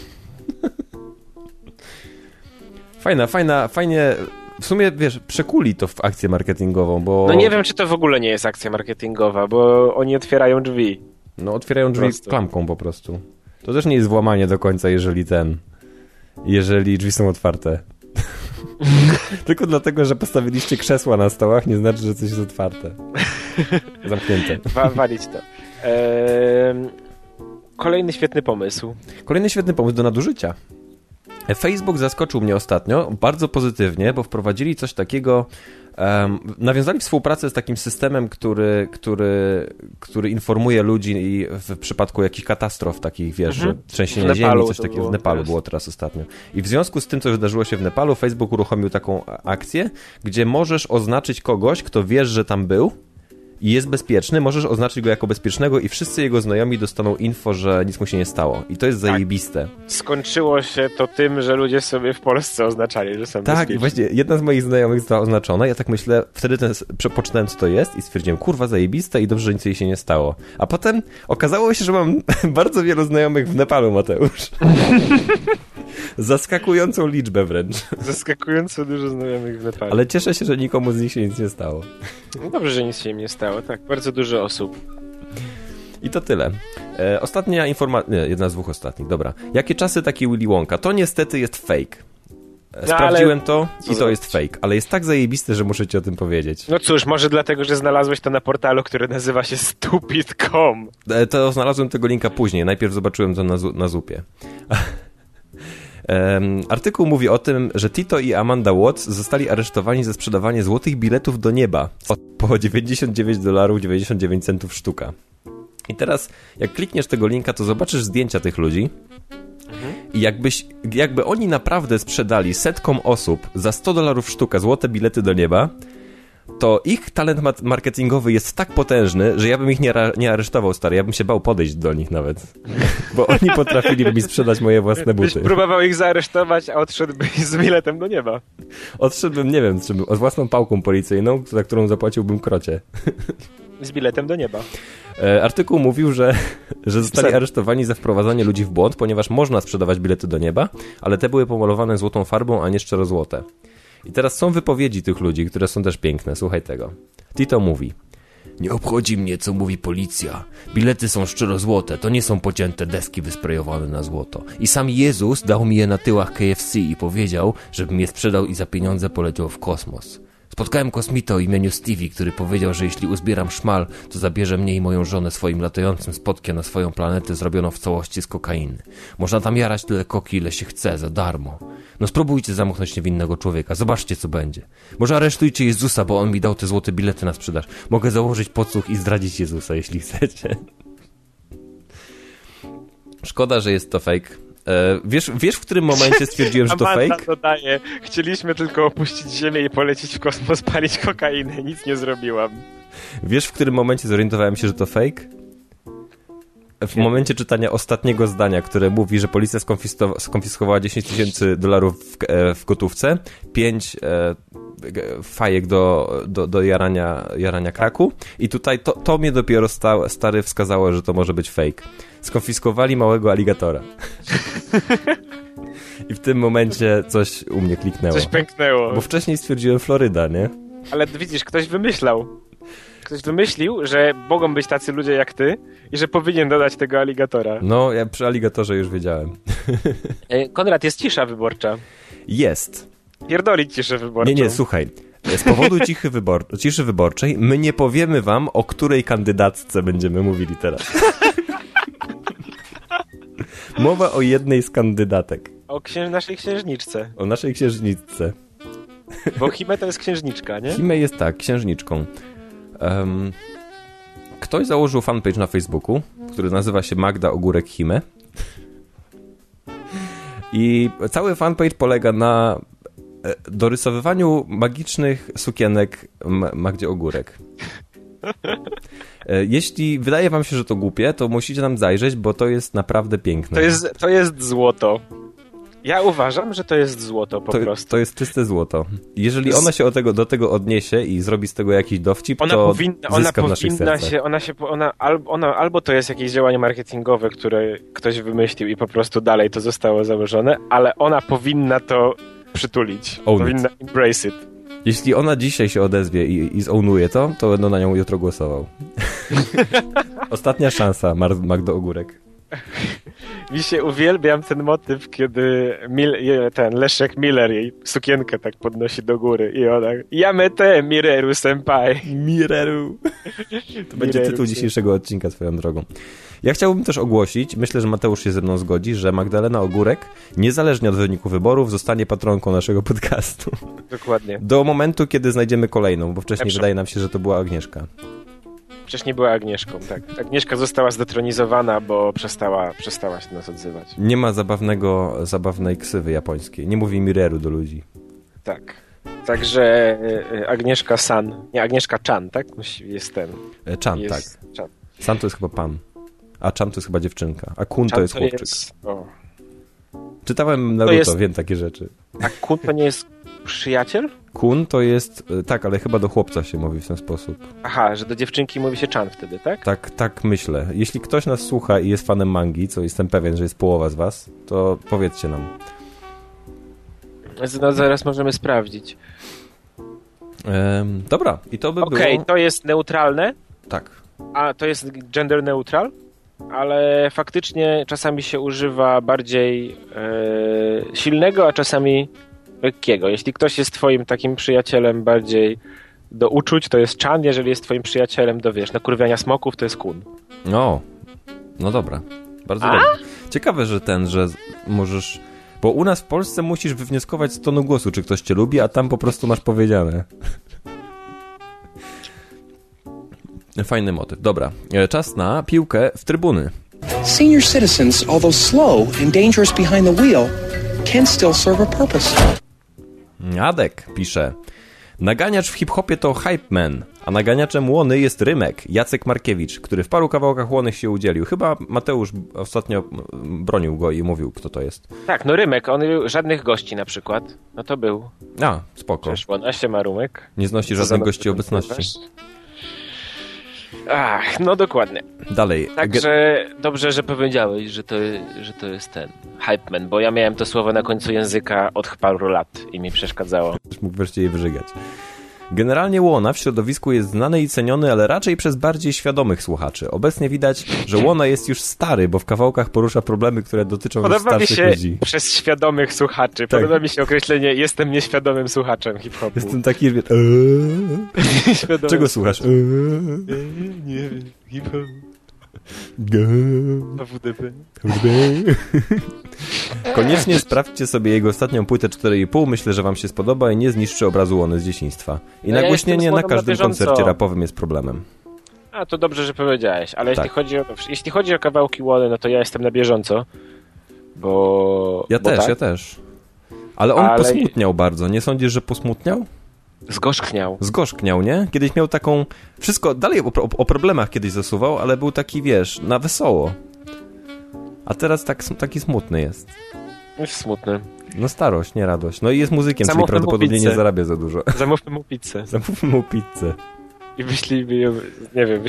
Speaker 3: Fajnie. W sumie, wiesz, przekuli to w akcję marketingową, bo...
Speaker 4: No nie wiem, czy to w ogóle nie jest akcja marketingowa, bo oni otwierają drzwi.
Speaker 3: No otwierają drzwi klamką po prostu. To też nie jest włamanie do końca, jeżeli drzwi są otwarte. Tylko dlatego, że postawiliście krzesła na stołach, nie znaczy, że coś jest otwarte. Zamknięte.
Speaker 4: Walić to. Kolejny świetny pomysł
Speaker 3: do nadużycia. Facebook zaskoczył mnie ostatnio bardzo pozytywnie, bo wprowadzili coś takiego, nawiązali współpracę z takim systemem, który informuje ludzi w przypadku jakichś katastrof takich, wiesz, że trzęsienie ziemi, coś takiego. W Nepalu było teraz ostatnio. I w związku z tym, co wydarzyło się w Nepalu, Facebook uruchomił taką akcję, gdzie możesz oznaczyć kogoś, kto wiesz, że tam był i jest bezpieczny, możesz oznaczyć go jako bezpiecznego i wszyscy jego znajomi dostaną info, że nic mu się nie stało. I to jest zajebiste.
Speaker 4: Skończyło się to tym, że ludzie sobie w Polsce oznaczali, że są bezpieczni.
Speaker 3: Tak, właśnie jedna z moich znajomych została oznaczona. Ja tak myślę, wtedy poczytałem, co to jest i stwierdziłem, kurwa, zajebiste i dobrze, że nic jej się nie stało. A potem okazało się, że mam bardzo wielu znajomych w Nepalu, Mateusz. Zaskakującą liczbę wręcz.
Speaker 4: Zaskakująco dużo znajomych w Nepalu.
Speaker 3: Ale cieszę się, że nikomu z nich się nic nie stało.
Speaker 4: No dobrze, że nic się im nie stało, tak. Bardzo dużo osób.
Speaker 3: I to tyle. Ostatnia informacja... Nie, jedna z dwóch ostatnich, dobra. Jakie czasy taki Willy Wonka? To niestety jest fake. Sprawdziłem to i to jest fake, ale jest tak zajebiste, że muszę ci o tym powiedzieć.
Speaker 4: No cóż, może dlatego, że znalazłeś to na portalu, który nazywa się stupid.com.
Speaker 3: To znalazłem tego linka później. Najpierw zobaczyłem to na Zupie. Artykuł mówi o tym, że Tito i Amanda Watts zostali aresztowani za sprzedawanie złotych biletów do nieba po $99,99 sztuka. I teraz, jak klikniesz tego linka, to zobaczysz zdjęcia tych ludzi i jakby oni naprawdę sprzedali setkom osób za $100 sztuka złote bilety do nieba, to ich talent marketingowy jest tak potężny, że ja bym ich nie aresztował, stary. Ja bym się bał podejść do nich nawet. Bo oni potrafiliby mi sprzedać moje własne buty.
Speaker 4: Byś próbował ich zaaresztować, a odszedłbyś z biletem do nieba.
Speaker 3: Odszedłbym, nie wiem, z własną pałką policyjną, za którą zapłaciłbym krocie.
Speaker 4: Z biletem do nieba.
Speaker 3: Artykuł mówił, że zostali aresztowani za wprowadzanie ludzi w błąd, ponieważ można sprzedawać bilety do nieba, ale te były pomalowane złotą farbą, a nie szczerozłote. I teraz są wypowiedzi tych ludzi, które są też piękne. Słuchaj tego. Tito mówi: nie obchodzi mnie, co mówi policja. Bilety są szczerozłote, to nie są pocięte deski wysprejowane na złoto. I sam Jezus dał mi je na tyłach KFC i powiedział, żebym je sprzedał i za pieniądze poleciał w kosmos. Spotkałem kosmitę o imieniu Stevie, który powiedział, że jeśli uzbieram szmal, to zabierze mnie i moją żonę swoim latającym spotkiem na swoją planetę zrobioną w całości z kokainy. Można tam jarać tyle koki, ile się chce, za darmo. No spróbujcie zamknąć niewinnego człowieka, zobaczcie, co będzie. Może aresztujcie Jezusa, bo on mi dał te złote bilety na sprzedaż. Mogę założyć podsłuch i zdradzić Jezusa, jeśli chcecie. Szkoda, że jest to fake. Wiesz, w którym momencie stwierdziłem, że to
Speaker 4: Amanda
Speaker 3: fake?
Speaker 4: dodaje, chcieliśmy tylko opuścić Ziemię i polecieć w kosmos, palić kokainę, nic nie zrobiłam.
Speaker 3: Wiesz, w którym momencie zorientowałem się, że to fake? W momencie czytania ostatniego zdania, które mówi, że policja skonfiskowała $10,000 w gotówce, 5 fajek do jarania kraku i tutaj to mnie dopiero stary wskazało, że to może być fake. Skonfiskowali małego aligatora. I w tym momencie coś u mnie kliknęło.
Speaker 4: Coś pęknęło.
Speaker 3: Bo wcześniej stwierdziłem Floryda, nie?
Speaker 4: Ale widzisz, ktoś wymyślał. Ktoś wymyślił, że mogą być tacy ludzie jak ty i że powinien dodać tego aligatora.
Speaker 3: No, ja przy aligatorze już wiedziałem.
Speaker 4: Konrad, jest cisza wyborcza.
Speaker 3: Jest.
Speaker 4: Pierdolić ciszę wyborczą.
Speaker 3: Nie, słuchaj. Z powodu ciszy wyborczej my nie powiemy wam, o której kandydatce będziemy mówili teraz. Mowa o jednej z kandydatek.
Speaker 4: O naszej księżniczce.
Speaker 3: O naszej księżniczce.
Speaker 4: Bo Hime to jest księżniczka, nie?
Speaker 3: Hime jest tak, księżniczką. Ktoś założył fanpage na Facebooku, który nazywa się Magda Ogórek Hime. I cały fanpage polega na dorysowywaniu magicznych sukienek Magdzie Ogórek. Jeśli wydaje wam się, że to głupie, to musicie nam zajrzeć, bo to jest naprawdę piękne.
Speaker 4: To jest złoto. Ja uważam, że to jest złoto po prostu.
Speaker 3: To jest czyste złoto. Jeżeli ona się do tego odniesie i zrobi z tego jakiś dowcip, to zyska w naszych sercach.
Speaker 4: Albo to jest jakieś działanie marketingowe, które ktoś wymyślił i po prostu dalej to zostało założone, ale ona powinna to przytulić. Powinna embrace it.
Speaker 3: Jeśli ona dzisiaj się odezwie i zownuje to będę na nią jutro głosował. Ostatnia szansa, Magdo Ogórek.
Speaker 4: Mi się uwielbiam ten motyw, kiedy ten Leszek Miller jej sukienkę tak podnosi do góry i ona Yamete Mireru senpai.
Speaker 3: Mireru. To będzie tytuł dzisiejszego odcinka swoją drogą. Ja chciałbym też ogłosić, myślę, że Mateusz się ze mną zgodzi, że Magdalena Ogórek, niezależnie od wyniku wyborów, zostanie patronką naszego podcastu.
Speaker 4: Dokładnie.
Speaker 3: Do momentu, kiedy znajdziemy kolejną, bo wcześniej wydaje nam się, że to była Agnieszka.
Speaker 4: Wcześniej była Agnieszką, tak. Agnieszka została zdetronizowana, bo przestała się nas odzywać.
Speaker 3: Nie ma zabawnej ksywy japońskiej. Nie mówi Mireru do ludzi.
Speaker 4: Tak. Także Agnieszka San. Nie, Agnieszka Chan, tak? Jest ten.
Speaker 3: Chan, tak. Chan. San to jest chyba pan. A Chan to jest chyba dziewczynka. A Kun to jest chłopczyk. Czytałem Naruto, wiem takie rzeczy.
Speaker 4: A Kun to nie jest przyjaciel?
Speaker 3: Kun to jest... Tak, ale chyba do chłopca się mówi w ten sposób.
Speaker 4: Aha, że do dziewczynki mówi się Chan wtedy, tak?
Speaker 3: Tak myślę. Jeśli ktoś nas słucha i jest fanem mangi, co jestem pewien, że jest połowa z was, to powiedzcie nam.
Speaker 4: No, zaraz możemy sprawdzić.
Speaker 3: Dobra, i to by było...
Speaker 4: Okej, to jest neutralne.
Speaker 3: Tak.
Speaker 4: A to jest gender neutral, ale faktycznie czasami się używa bardziej silnego, a czasami lekkiego. Jeśli ktoś jest twoim takim przyjacielem bardziej do uczuć, to jest Chan, jeżeli jest twoim przyjacielem do, nakurwiania smoków, to jest Kun.
Speaker 3: No dobra. Bardzo dobrze. Ciekawe, że możesz... Bo u nas w Polsce musisz wywnioskować z tonu głosu, czy ktoś cię lubi, a tam po prostu masz powiedziane. Fajny motyw. Dobra. Czas na piłkę w trybuny.
Speaker 6: Senior citizens, although slow and dangerous behind the wheel, can still serve a purpose.
Speaker 3: Adek pisze: naganiacz w hip-hopie to hype man, a naganiaczem łony jest Rymek, Jacek Markiewicz, który w paru kawałkach łonych się udzielił. Chyba Mateusz ostatnio bronił go i mówił, kto to jest.
Speaker 4: Tak, no Rymek, on żadnych gości na przykład. No to był.
Speaker 3: A, spoko.
Speaker 4: Przecież łona się ma Rymek.
Speaker 3: Nie znosi żadnych gości obecności.
Speaker 4: Ach, no dokładnie.
Speaker 3: Dalej.
Speaker 4: Także dobrze, że powiedziałeś, że to jest ten hype man, bo ja miałem to słowo na końcu języka od paru lat i mi przeszkadzało.
Speaker 3: Mógł wreszcie je wyżygać. Generalnie łona w środowisku jest znany i ceniony, ale raczej przez bardziej świadomych słuchaczy. Obecnie widać, że łona jest już stary, bo w kawałkach porusza problemy, które dotyczą już starszych ludzi.
Speaker 4: Przez świadomych słuchaczy. Tak. Podoba mi się określenie jestem nieświadomym słuchaczem hip-hopu.
Speaker 3: Jestem taki, czego słuchasz?
Speaker 4: Nie wiem, hip-hop. WDP.
Speaker 3: Koniecznie sprawdźcie sobie jego ostatnią płytę 4,5. Myślę, że wam się spodoba i nie zniszczy obrazu łony z dzieciństwa. I nagłośnienie na każdym koncercie rapowym jest problemem.
Speaker 4: A, to dobrze, że powiedziałeś. Ale jeśli chodzi o kawałki łony, no to ja jestem na bieżąco. Bo...
Speaker 3: Ja
Speaker 4: bo
Speaker 3: też,
Speaker 4: tak?
Speaker 3: ja też. Ale on posmutniał bardzo, nie sądzisz, że posmutniał? Zgorzkniał, nie? Kiedyś miał taką... Wszystko dalej o problemach kiedyś zasuwał, ale był taki, wiesz, na wesoło. A teraz taki smutny jest.
Speaker 4: Jest smutny.
Speaker 3: No starość, nie radość. No i jest muzykiem,
Speaker 4: Zamówmy
Speaker 3: czyli prawdopodobnie nie zarabia za dużo.
Speaker 4: Zamówmy mu pizzę.
Speaker 3: Zamówmy mu pizzę.
Speaker 4: I wyślijmy ją, nie wiem,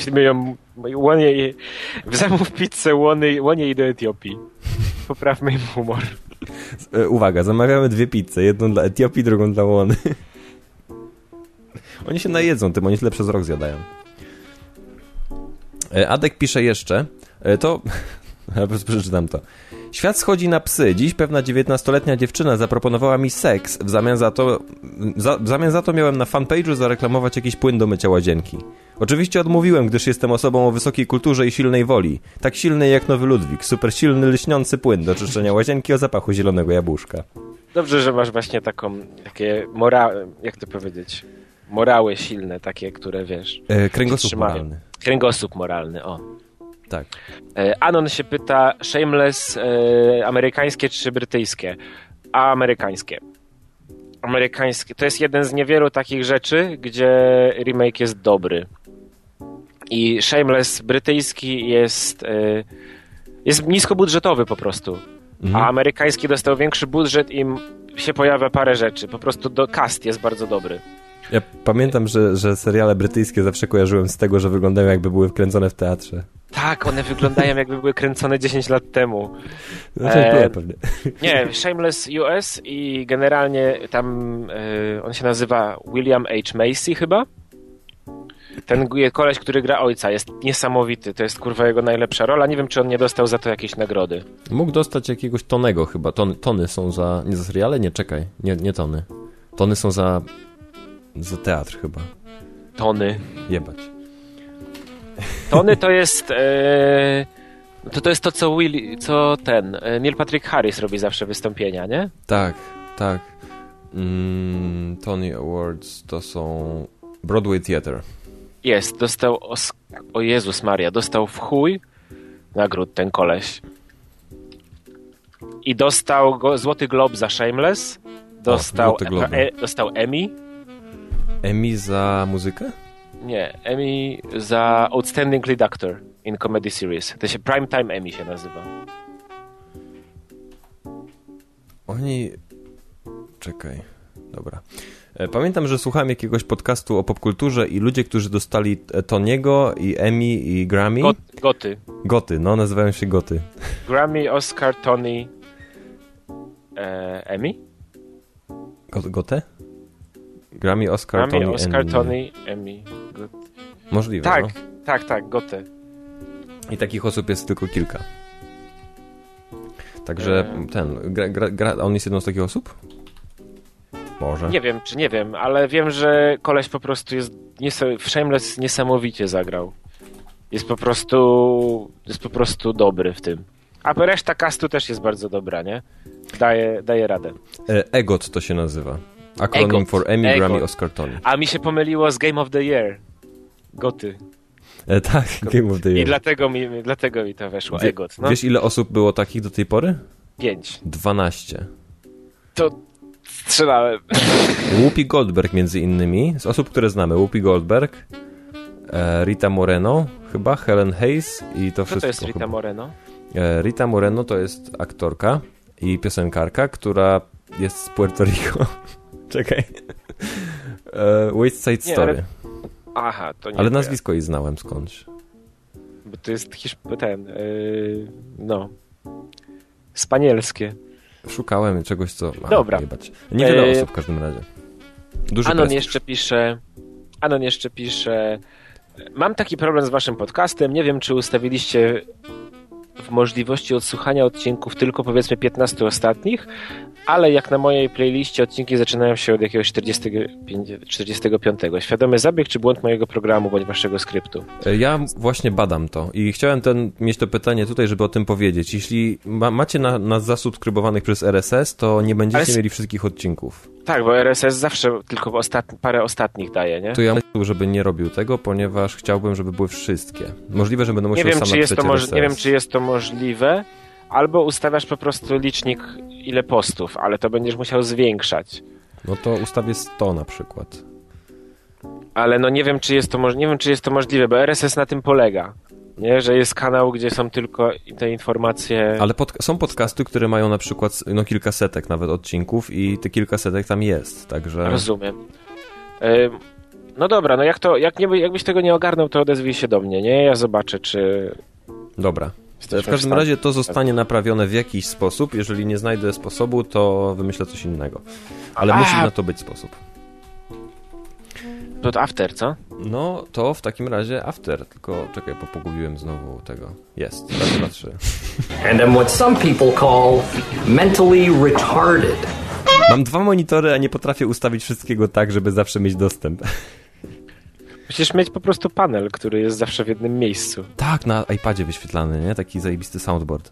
Speaker 4: zamów pizzę łonie i do Etiopii. Poprawmy im humor.
Speaker 3: Uwaga, zamawiamy 2 pizze. Jedną dla Etiopii, drugą dla Łony. Oni się najedzą tym, oni tyle przez rok zjadają. Adek pisze jeszcze, to... Ja przeczytam to. Świat schodzi na psy. Dziś pewna 19-letnia dziewczyna zaproponowała mi seks. W zamian za to miałem na fanpage'u zareklamować jakiś płyn do mycia łazienki. Oczywiście odmówiłem, gdyż jestem osobą o wysokiej kulturze i silnej woli. Tak silnej jak nowy Ludwik. Super silny, lśniący płyn do czyszczenia łazienki o zapachu zielonego jabłuszka.
Speaker 4: Dobrze, że masz właśnie takie jak to powiedzieć? Morały silne, takie, które wiesz...
Speaker 3: Kręgosłup moralny.
Speaker 4: Kręgosłup moralny, o.
Speaker 3: Tak.
Speaker 4: Anon się pyta, Shameless amerykańskie czy brytyjskie? A amerykańskie. Amerykańskie. To jest jeden z niewielu takich rzeczy, gdzie remake jest dobry. I Shameless brytyjski jest niskobudżetowy po prostu. A amerykański dostał większy budżet i się pojawia parę rzeczy. Po prostu cast jest bardzo dobry.
Speaker 3: Ja pamiętam, że seriale brytyjskie zawsze kojarzyłem z tego, że wyglądają jakby były wkręcone w teatrze.
Speaker 4: Tak, one wyglądają jakby były kręcone 10 lat temu.
Speaker 3: Pewnie.
Speaker 4: Nie, Shameless US i generalnie tam on się nazywa William H. Macy chyba. Ten koleś, który gra ojca, jest niesamowity. To jest kurwa jego najlepsza rola. Nie wiem, czy on nie dostał za to jakieś nagrody.
Speaker 3: Mógł dostać jakiegoś Tonego chyba. Tony są za... Nie za seriale? Nie, czekaj. Nie Tony. Tony są za teatr chyba.
Speaker 4: Tony.
Speaker 3: Jebać.
Speaker 4: Tony to jest... To jest to, co Neil Patrick Harris robi zawsze wystąpienia, nie?
Speaker 3: Tak. Tony Awards to są Broadway Theatre.
Speaker 4: Jest, dostał o Jezus Maria, dostał w chuj nagród ten koleś. I dostał Złoty Glob za Shameless. Dostał Emmy.
Speaker 3: Emmy za muzykę?
Speaker 4: Nie, Emmy za Outstanding Lead Actor in Comedy Series. To się Primetime Emmy się nazywa.
Speaker 3: Oni... Czekaj. Dobra. Pamiętam, że słuchałem jakiegoś podcastu o popkulturze i ludzie, którzy dostali Tony'ego i Emmy i Grammy. Goty, no nazywają się Goty.
Speaker 4: Grammy, Oscar, Tony, Emmy?
Speaker 3: Gotę? Grammy, Oscar, Tony,
Speaker 4: Emmy.
Speaker 3: Możliwe,
Speaker 4: tak,
Speaker 3: no.
Speaker 4: Tak, Goty.
Speaker 3: I takich osób jest tylko kilka. Także on jest jedną z takich osób? Może.
Speaker 4: Nie wiem, ale wiem, że koleś po prostu w Shameless niesamowicie zagrał. Jest po prostu dobry w tym. A reszta castu też jest bardzo dobra, nie? Daje radę.
Speaker 3: EGOT to się nazywa. Acronym for Emmy, Grammy, Oscar, Tony.
Speaker 4: A mi się pomyliło z Game of the Year. Goty.
Speaker 3: Tak, Game of the Year.
Speaker 4: I dlatego mi to weszło. EGOT. No?
Speaker 3: Wiesz, ile osób było takich do tej pory?
Speaker 4: 5.
Speaker 3: 12.
Speaker 4: To strzelałem.
Speaker 3: Whoopi Goldberg między innymi. Z osób, które znamy. Whoopi Goldberg, Rita Moreno chyba, Helen Hayes i to wszystko.
Speaker 4: Co to jest Rita Moreno?
Speaker 3: Rita Moreno to jest aktorka i piosenkarka, która jest z Puerto Rico. Czekaj. West Side Story.
Speaker 4: Aha, to nie.
Speaker 3: Ale nazwisko jej znałem skądś.
Speaker 4: Bo to jest spanielskie.
Speaker 3: Szukałem czegoś, co...
Speaker 4: Dobra.
Speaker 3: Niewiele osób w każdym razie. Duży
Speaker 4: Anon jeszcze pisze... Mam taki problem z waszym podcastem. Nie wiem, czy ustawiliście w możliwości odsłuchania odcinków tylko powiedzmy 15 ostatnich, ale jak na mojej playliście odcinki zaczynają się od jakiegoś 45. Świadomy zabieg czy błąd mojego programu bądź waszego skryptu?
Speaker 3: Ja właśnie badam to i chciałem mieć to pytanie tutaj, żeby o tym powiedzieć. Jeśli macie nas zasubskrybowanych przez RSS, to nie będziecie mieli wszystkich odcinków.
Speaker 4: Tak, bo RSS zawsze tylko parę ostatnich daje, nie?
Speaker 3: To ja mówię, żeby nie robił tego, ponieważ chciałbym, żeby były wszystkie. Możliwe, że będę musiał sam napisać RSS.
Speaker 4: Nie wiem, czy jest to możliwe, albo ustawiasz po prostu licznik ile postów, ale to będziesz musiał zwiększać.
Speaker 3: No to ustawię 100 na przykład.
Speaker 4: Ale no nie wiem, czy jest to możliwe, bo RSS na tym polega. Nie, że jest kanał, gdzie są tylko te informacje...
Speaker 3: Ale są podcasty, które mają na przykład kilkasetek nawet odcinków i te kilkasetek tam jest, także...
Speaker 4: Rozumiem. No dobra, no jakbyś tego nie ogarnął, to odezwij się do mnie, nie? Ja zobaczę, czy...
Speaker 3: Dobra. W każdym razie to zostanie naprawione w jakiś sposób. Jeżeli nie znajdę sposobu, to wymyślę coś innego. Ale musi na to być sposób.
Speaker 4: To after, co?
Speaker 3: No, to w takim razie after. Tylko, czekaj, pogubiłem znowu tego. Jest. Raz, dwa, trzy.
Speaker 8: And I'm what some people call mentally retarded.
Speaker 3: Mam 2 monitory, a nie potrafię ustawić wszystkiego tak, żeby zawsze mieć dostęp.
Speaker 4: Musisz mieć po prostu panel, który jest zawsze w jednym miejscu.
Speaker 3: Tak, na iPadzie wyświetlany, nie? Taki zajebisty soundboard.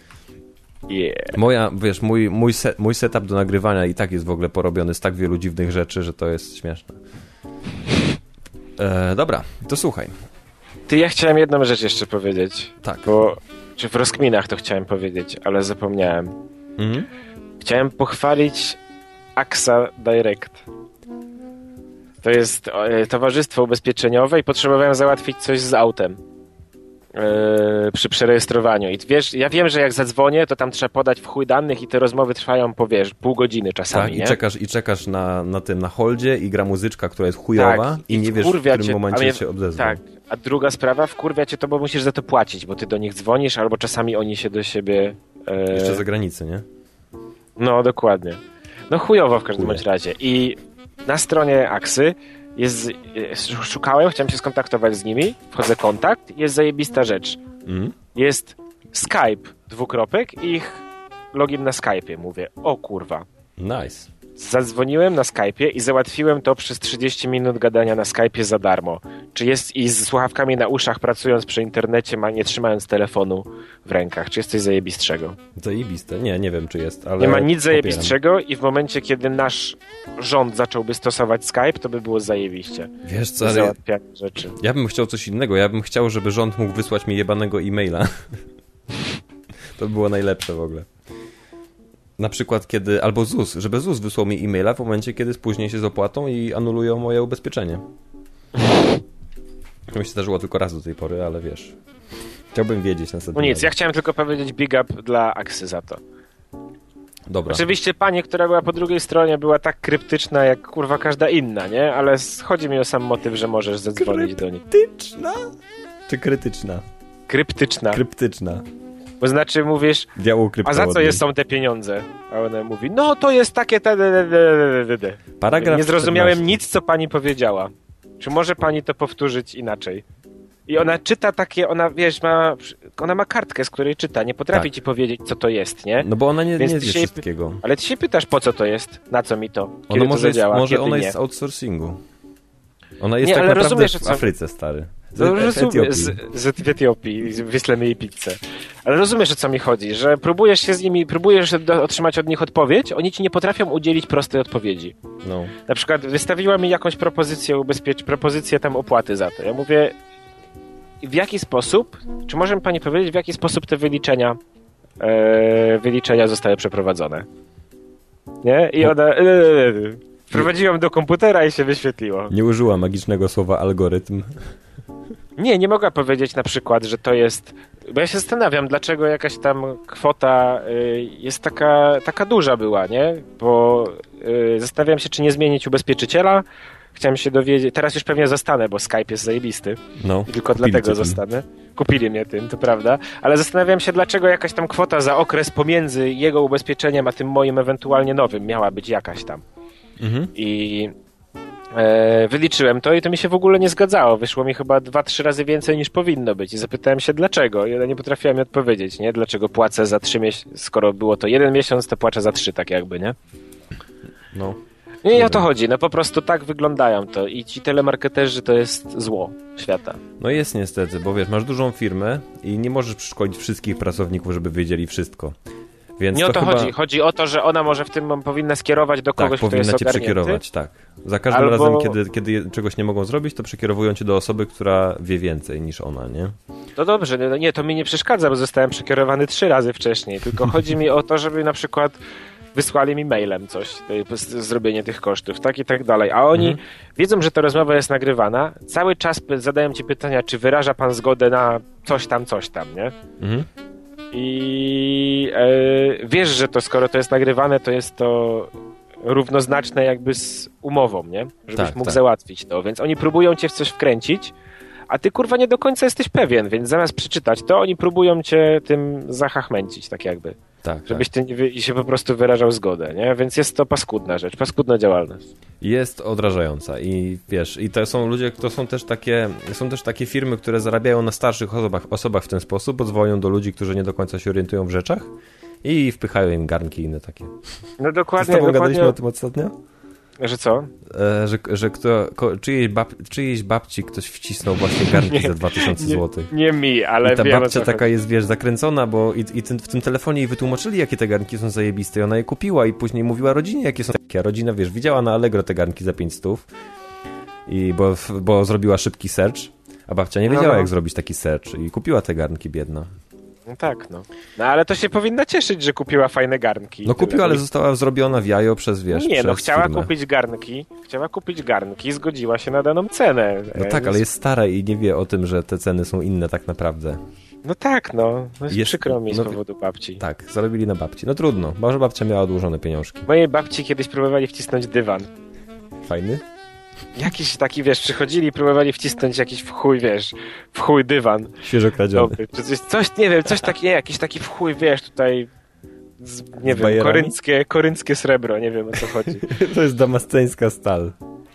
Speaker 4: Yeah.
Speaker 3: Mój setup do nagrywania i tak jest w ogóle porobiony z tak wielu dziwnych rzeczy, że to jest śmieszne. Dobra, to słuchaj.
Speaker 4: Ja chciałem jedną rzecz jeszcze powiedzieć.
Speaker 3: Tak.
Speaker 4: Czy w rozkminach to chciałem powiedzieć, ale zapomniałem.
Speaker 3: Mhm.
Speaker 4: Chciałem pochwalić AXA Direct. To jest towarzystwo ubezpieczeniowe i potrzebowałem załatwić coś z autem przy przerejestrowaniu. I wiesz, ja wiem, że jak zadzwonię, to tam trzeba podać w chuj danych i te rozmowy trwają po, pół godziny czasami,
Speaker 3: tak,
Speaker 4: nie?
Speaker 3: I czekasz na holdzie i gra muzyczka, która jest chujowa i nie wiesz, w którym momencie się odezwą.
Speaker 4: Tak, a druga sprawa, wkurwia cię to, bo musisz za to płacić, bo ty do nich dzwonisz, albo czasami oni się do siebie...
Speaker 3: Jeszcze za granicę, nie?
Speaker 4: No, dokładnie. No chujowo w każdym bądź razie. I na stronie Aksy szukałem, chciałem się skontaktować z nimi, wchodzę kontakt, jest zajebista rzecz. Jest Skype, i ich login na Skype'ie. Mówię, o kurwa.
Speaker 3: Nice.
Speaker 4: Zadzwoniłem na Skype'ie i załatwiłem to przez 30 minut gadania na Skype'ie za darmo. Czy jest i z słuchawkami na uszach, pracując przy internecie, nie trzymając telefonu w rękach. Czy jest coś zajebistszego?
Speaker 3: Zajebiste. Nie wiem, czy jest, ale...
Speaker 4: Nie ma nic zajebistszego i w momencie, kiedy nasz rząd zacząłby stosować Skype, to by było zajebiście.
Speaker 3: Wiesz co,
Speaker 4: załatwianie rzeczy.
Speaker 3: Ja bym chciał coś innego. Ja bym chciał, żeby rząd mógł wysłać mi jebanego e-maila. To by było najlepsze w ogóle. Na przykład albo ZUS, żeby ZUS wysłał mi e-maila w momencie, kiedy spóźnię się z opłatą i anulują moje ubezpieczenie. To mi się zdarzyło tylko raz do tej pory, ale wiesz. Chciałbym wiedzieć następnym
Speaker 4: No nic,
Speaker 3: razem.
Speaker 4: ja chciałem tylko powiedzieć big up dla Aksy za to.
Speaker 3: Dobra.
Speaker 4: Oczywiście pani, która była po drugiej stronie, była tak kryptyczna jak kurwa każda inna, nie? Ale chodzi mi o sam motyw, że możesz zadzwonić do niej.
Speaker 3: Kryptyczna? Czy krytyczna?
Speaker 4: Kryptyczna.
Speaker 3: Kryptyczna.
Speaker 4: Bo znaczy mówisz, a za co są te pieniądze? A ona mówi, no to jest takie...
Speaker 3: Paragraf
Speaker 4: Nie zrozumiałem
Speaker 3: 14.
Speaker 4: nic, co pani powiedziała. Czy może pani to powtórzyć inaczej? I ona czyta takie, ona ma kartkę, z której czyta, nie potrafi ci powiedzieć, co to jest, nie?
Speaker 3: No bo ona nie wie
Speaker 4: się
Speaker 3: wszystkiego.
Speaker 4: Ale ty się pytasz, po co to jest? Na co mi to? Kiedy
Speaker 3: Ona może
Speaker 4: to zadziała?
Speaker 3: może
Speaker 4: kiedy
Speaker 3: ona
Speaker 4: nie?
Speaker 3: jest z outsourcingu. Ona jest
Speaker 4: Nie,
Speaker 3: tak
Speaker 4: ale
Speaker 3: naprawdę
Speaker 4: rozumiesz,
Speaker 3: w Afryce, stary.
Speaker 4: W Etiopii, wyślemy jej pizzę. Ale rozumiesz, o co mi chodzi, że próbujesz się z nimi, otrzymać od nich odpowiedź, oni ci nie potrafią udzielić prostej odpowiedzi.
Speaker 3: No.
Speaker 4: Na przykład wystawiła mi jakąś propozycję tam opłaty za to. Ja mówię, w jaki sposób, czy może mi pani powiedzieć, w jaki sposób te wyliczenia zostały przeprowadzone? Nie? I ona... Wprowadziłam do komputera i się wyświetliło.
Speaker 3: Nie użyła magicznego słowa algorytm.
Speaker 4: Nie mogła powiedzieć na przykład, że to jest... Bo ja się zastanawiam, dlaczego jakaś tam kwota jest taka duża była, nie? Bo zastanawiam się, czy nie zmienić ubezpieczyciela. Chciałem się dowiedzieć... Teraz już pewnie zostanę, bo Skype jest zajebisty.
Speaker 3: No,
Speaker 4: i tylko dlatego zostanę. Kupili mnie tym, to prawda. Ale zastanawiam się, dlaczego jakaś tam kwota za okres pomiędzy jego ubezpieczeniem a tym moim ewentualnie nowym miała być jakaś tam. I wyliczyłem to i to mi się w ogóle nie zgadzało. Wyszło mi chyba 2-3 razy więcej niż powinno być. I zapytałem się dlaczego. I nie potrafiłem mi odpowiedzieć, nie? Dlaczego płacę za 3 miesiące, skoro było to 1 miesiąc, to płacę za 3, tak jakby, nie?
Speaker 3: No.
Speaker 4: Nie o to chodzi, no po prostu tak wyglądają to i ci telemarketerzy to jest zło świata.
Speaker 3: No jest niestety, bo wiesz, masz dużą firmę i nie możesz przeszkolić wszystkich pracowników, żeby wiedzieli wszystko. Więc
Speaker 4: nie o to
Speaker 3: chyba...
Speaker 4: chodzi. Chodzi o to, że ona może w tym powinna skierować do kogoś, kto jest
Speaker 3: powinna cię
Speaker 4: ogarnięty.
Speaker 3: przekierować, tak. Za każdym razem, kiedy czegoś nie mogą zrobić, to przekierowują cię do osoby, która wie więcej niż ona, nie?
Speaker 4: No dobrze, nie, to mi nie przeszkadza, bo zostałem przekierowany 3 razy wcześniej. Tylko chodzi mi o to, żeby na przykład wysłali mi mailem coś, zrobienie tych kosztów, tak i tak dalej. A oni wiedzą, że ta rozmowa jest nagrywana, cały czas zadają ci pytania, czy wyraża pan zgodę na coś tam, nie? I wiesz, że to skoro to jest nagrywane, to jest to równoznaczne jakby z umową, nie? Żebyś mógł załatwić to. Więc oni próbują cię w coś wkręcić, a ty kurwa nie do końca jesteś pewien, więc zamiast przeczytać to, oni próbują cię tym zachachmęcić, tak jakby.
Speaker 3: Tak,
Speaker 4: żebyś ty się po prostu wyrażał zgodę, nie? Więc jest to paskudna rzecz, paskudna działalność.
Speaker 3: Jest odrażająca i wiesz, i to są ludzie, to są też takie firmy, które zarabiają na starszych osobach w ten sposób, bo dzwonią do ludzi, którzy nie do końca się orientują w rzeczach i wpychają im garnki i inne takie.
Speaker 4: No dokładnie.
Speaker 3: Z tobą gadaliśmy o tym ostatnio?
Speaker 4: Że co?
Speaker 3: Że czyjejś babci ktoś wcisnął właśnie garnki za 2000 zł.
Speaker 4: Nie mi, ale
Speaker 3: i ta
Speaker 4: wiem,
Speaker 3: babcia taka jest, wiesz, zakręcona, bo w tym telefonie jej wytłumaczyli, jakie te garnki są zajebiste i ona je kupiła i później mówiła rodzinie, jakie są takie. A rodzina, wiesz, widziała na Allegro te garnki za 500 i bo zrobiła szybki search, a babcia nie wiedziała, jak zrobić taki search i kupiła te garnki, biedna.
Speaker 4: No tak, no. No ale to się powinna cieszyć, że kupiła fajne garnki.
Speaker 3: No kupiła, ale została zrobiona w jajo przez, wiesz,
Speaker 4: nie,
Speaker 3: przez
Speaker 4: chciała
Speaker 3: firmę.
Speaker 4: kupić garnki, zgodziła się na daną cenę.
Speaker 3: No tak, ale jest stara i nie wie o tym, że te ceny są inne tak naprawdę.
Speaker 4: No tak, no. Jest przykro mi z powodu babci.
Speaker 3: Tak, zarobili na babci. No trudno, może babcia miała odłożone pieniążki.
Speaker 4: Mojej babci kiedyś próbowali wcisnąć dywan.
Speaker 3: Fajny?
Speaker 4: Jakiś taki, wiesz, przychodzili i próbowali wcisnąć jakiś w chuj dywan.
Speaker 3: Świeżo kradziony.
Speaker 4: Dobry. Coś, nie wiem, coś takiego, jakiś taki w chuj, wiesz, tutaj nie wiem, korynckie srebro, nie wiem o co chodzi.
Speaker 3: To jest damasceńska stal.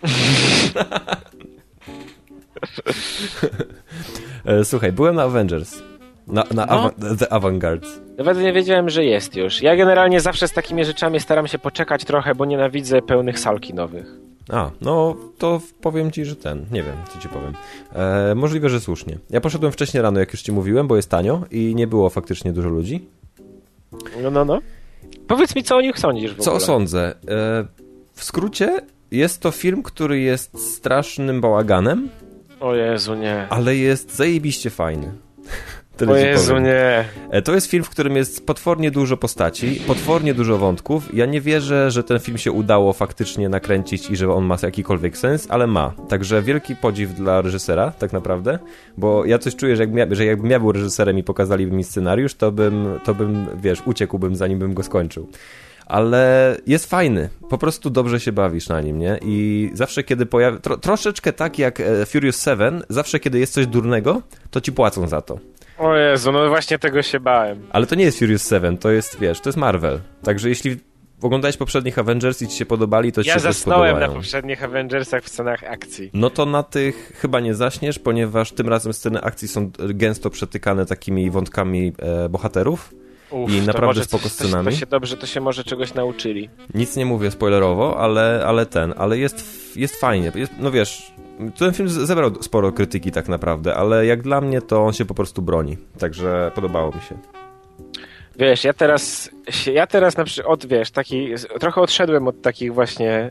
Speaker 3: Słuchaj, byłem na Avengers. The Avantgards.
Speaker 4: Nawet nie wiedziałem, że jest już. Ja generalnie zawsze z takimi rzeczami staram się poczekać trochę, bo nienawidzę pełnych sal kinowych.
Speaker 3: No to powiem ci, że nie wiem, co ci powiem. Możliwe, że słusznie. Ja poszedłem wcześniej rano, jak już ci mówiłem, bo jest tanio i nie było faktycznie dużo ludzi.
Speaker 4: No. Powiedz mi, co o nich sądzisz w ogóle?
Speaker 3: Co sądzę? W skrócie, jest to film, który jest strasznym bałaganem.
Speaker 4: O Jezu, nie.
Speaker 3: Ale jest zajebiście fajny.
Speaker 4: O Jezu, nie.
Speaker 3: To jest film, w którym jest potwornie dużo postaci, potwornie dużo wątków. Ja nie wierzę, że ten film się udało faktycznie nakręcić i że on ma jakikolwiek sens, ale ma. Także wielki podziw dla reżysera, tak naprawdę, bo ja coś czuję, że jakbym ja był reżyserem i pokazaliby mi scenariusz, to bym, wiesz, uciekłbym, zanim bym go skończył. Ale jest fajny. Po prostu dobrze się bawisz na nim, nie? I zawsze, kiedy troszeczkę tak jak Furious 7, zawsze, kiedy jest coś durnego, to ci płacą za to.
Speaker 4: O Jezu, no właśnie tego się bałem.
Speaker 3: Ale to nie jest Furious 7, to jest, wiesz, to jest Marvel. Także jeśli oglądałeś poprzednich Avengers i ci się podobali, to ci się też podobają. Ja
Speaker 4: zasnąłem na poprzednich Avengersach w scenach akcji.
Speaker 3: No to na tych chyba nie zaśniesz, ponieważ tym razem sceny akcji są gęsto przetykane takimi wątkami bohaterów. I naprawdę spoko scenami.
Speaker 4: To się może czegoś nauczyli.
Speaker 3: Nic nie mówię spoilerowo, ale jest fajnie. No wiesz, ten film zebrał sporo krytyki tak naprawdę, ale jak dla mnie to on się po prostu broni. Także podobało mi się.
Speaker 4: Wiesz, ja teraz na przykład, trochę odszedłem od takich właśnie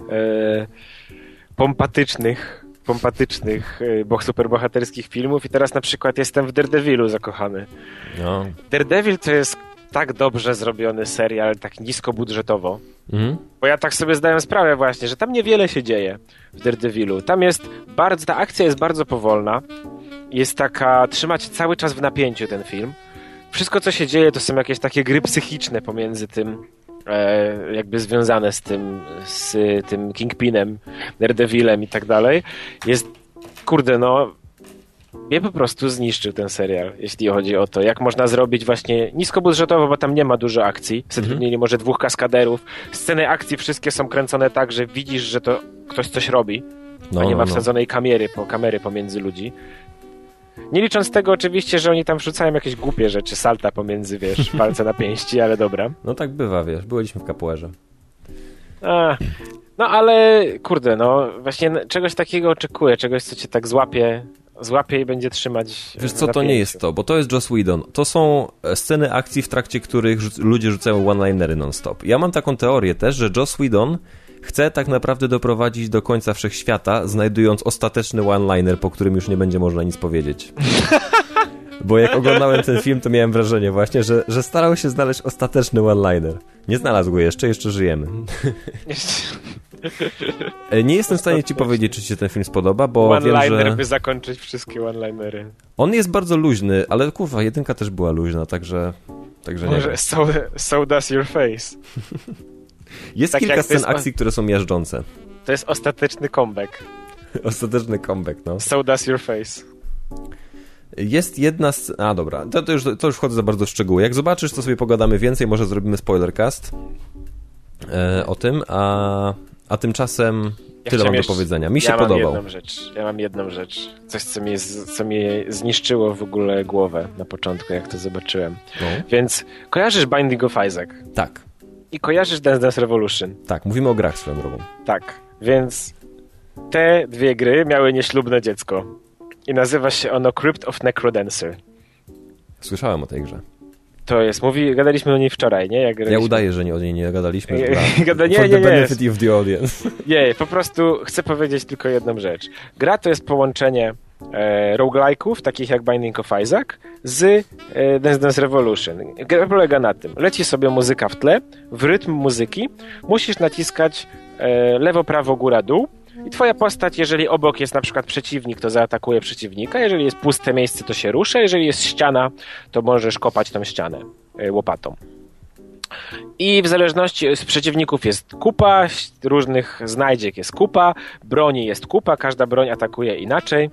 Speaker 4: pompatycznych superbohaterskich filmów i teraz na przykład jestem w Daredevilu zakochany.
Speaker 3: No.
Speaker 4: Daredevil to jest tak dobrze zrobiony serial, tak niskobudżetowo. Bo ja tak sobie zdałem sprawę właśnie, że tam niewiele się dzieje w Daredevilu. Ta akcja jest bardzo powolna. Jest taka, trzyma cię cały czas w napięciu ten film. Wszystko, co się dzieje, to są jakieś takie gry psychiczne pomiędzy tym, jakby związane z tym Kingpinem, Daredevilem i tak dalej. Jest, mnie po prostu zniszczył ten serial, jeśli chodzi o to, jak można zrobić właśnie niskobudżetowo, bo tam nie ma dużo akcji. Zatrudnili może 2 kaskaderów. Sceny akcji wszystkie są kręcone tak, że widzisz, że to ktoś coś robi, a nie ma wsadzonej kamery pomiędzy ludzi. Nie licząc tego oczywiście, że oni tam wrzucają jakieś głupie rzeczy, salta pomiędzy, wiesz, palce na pięści, ale dobra.
Speaker 3: No tak bywa, wiesz, byliśmy w capoeirze.
Speaker 4: No ale, właśnie czegoś takiego oczekuję, czegoś, co cię tak złapie złapie i będzie trzymać.
Speaker 3: Wiesz co, to nie jest to, bo to jest Joss Whedon. To są sceny akcji, w trakcie których ludzie rzucają one-linery non-stop. Ja mam taką teorię też, że Joss Whedon chce tak naprawdę doprowadzić do końca wszechświata, znajdując ostateczny one-liner, po którym już nie będzie można nic powiedzieć. Bo jak oglądałem ten film, to miałem wrażenie właśnie, że starał się znaleźć ostateczny one-liner. Nie znalazł go jeszcze żyjemy. Nie jestem w stanie ci powiedzieć, czy ci się ten film spodoba, bo wiem, że...
Speaker 4: by zakończyć wszystkie one-linery.
Speaker 3: On jest bardzo luźny, ale kurwa, 1 też była luźna, także nie wiem.
Speaker 4: So does your face.
Speaker 3: Jest
Speaker 4: tak
Speaker 3: kilka scen akcji, które są miażdżące.
Speaker 4: To jest ostateczny comeback.
Speaker 3: Ostateczny comeback, no.
Speaker 4: So does your face.
Speaker 3: Jest jedna scena... A, dobra, to już wchodzę za bardzo w szczegóły. Jak zobaczysz, to sobie pogadamy więcej, może zrobimy spoilercast o tym, a tymczasem tyle mam do powiedzenia. Mi się podobał.
Speaker 4: Ja mam jedną rzecz. Coś, co mnie zniszczyło w ogóle głowę na początku, jak to zobaczyłem. No. Więc kojarzysz Binding of Isaac?
Speaker 3: Tak.
Speaker 4: I kojarzysz Dance Dance Revolution?
Speaker 3: Tak, mówimy o grach swoją drogą.
Speaker 4: Tak, więc te 2 gry miały nieślubne dziecko. I nazywa się ono Crypt of Necrodancer.
Speaker 3: Słyszałem o tej grze.
Speaker 4: To jest, gadaliśmy o niej wczoraj, nie?
Speaker 3: Ja udaję, że o niej nie gadaliśmy.
Speaker 4: Nie.
Speaker 3: For the benefit of the audience.
Speaker 4: Nie, po prostu chcę powiedzieć tylko jedną rzecz. Gra to jest połączenie roguelike'ów, takich jak Binding of Isaac, z Dance Dance Revolution. Gra polega na tym. Leci sobie muzyka w tle, w rytm muzyki musisz naciskać lewo, prawo, góra, dół i twoja postać, jeżeli obok jest na przykład przeciwnik, to zaatakuje przeciwnika, jeżeli jest puste miejsce, to się rusza, jeżeli jest ściana, to możesz kopać tą ścianę łopatą. I w zależności z przeciwników jest kupa, różnych znajdziek jest kupa, broni jest kupa, każda broń atakuje inaczej.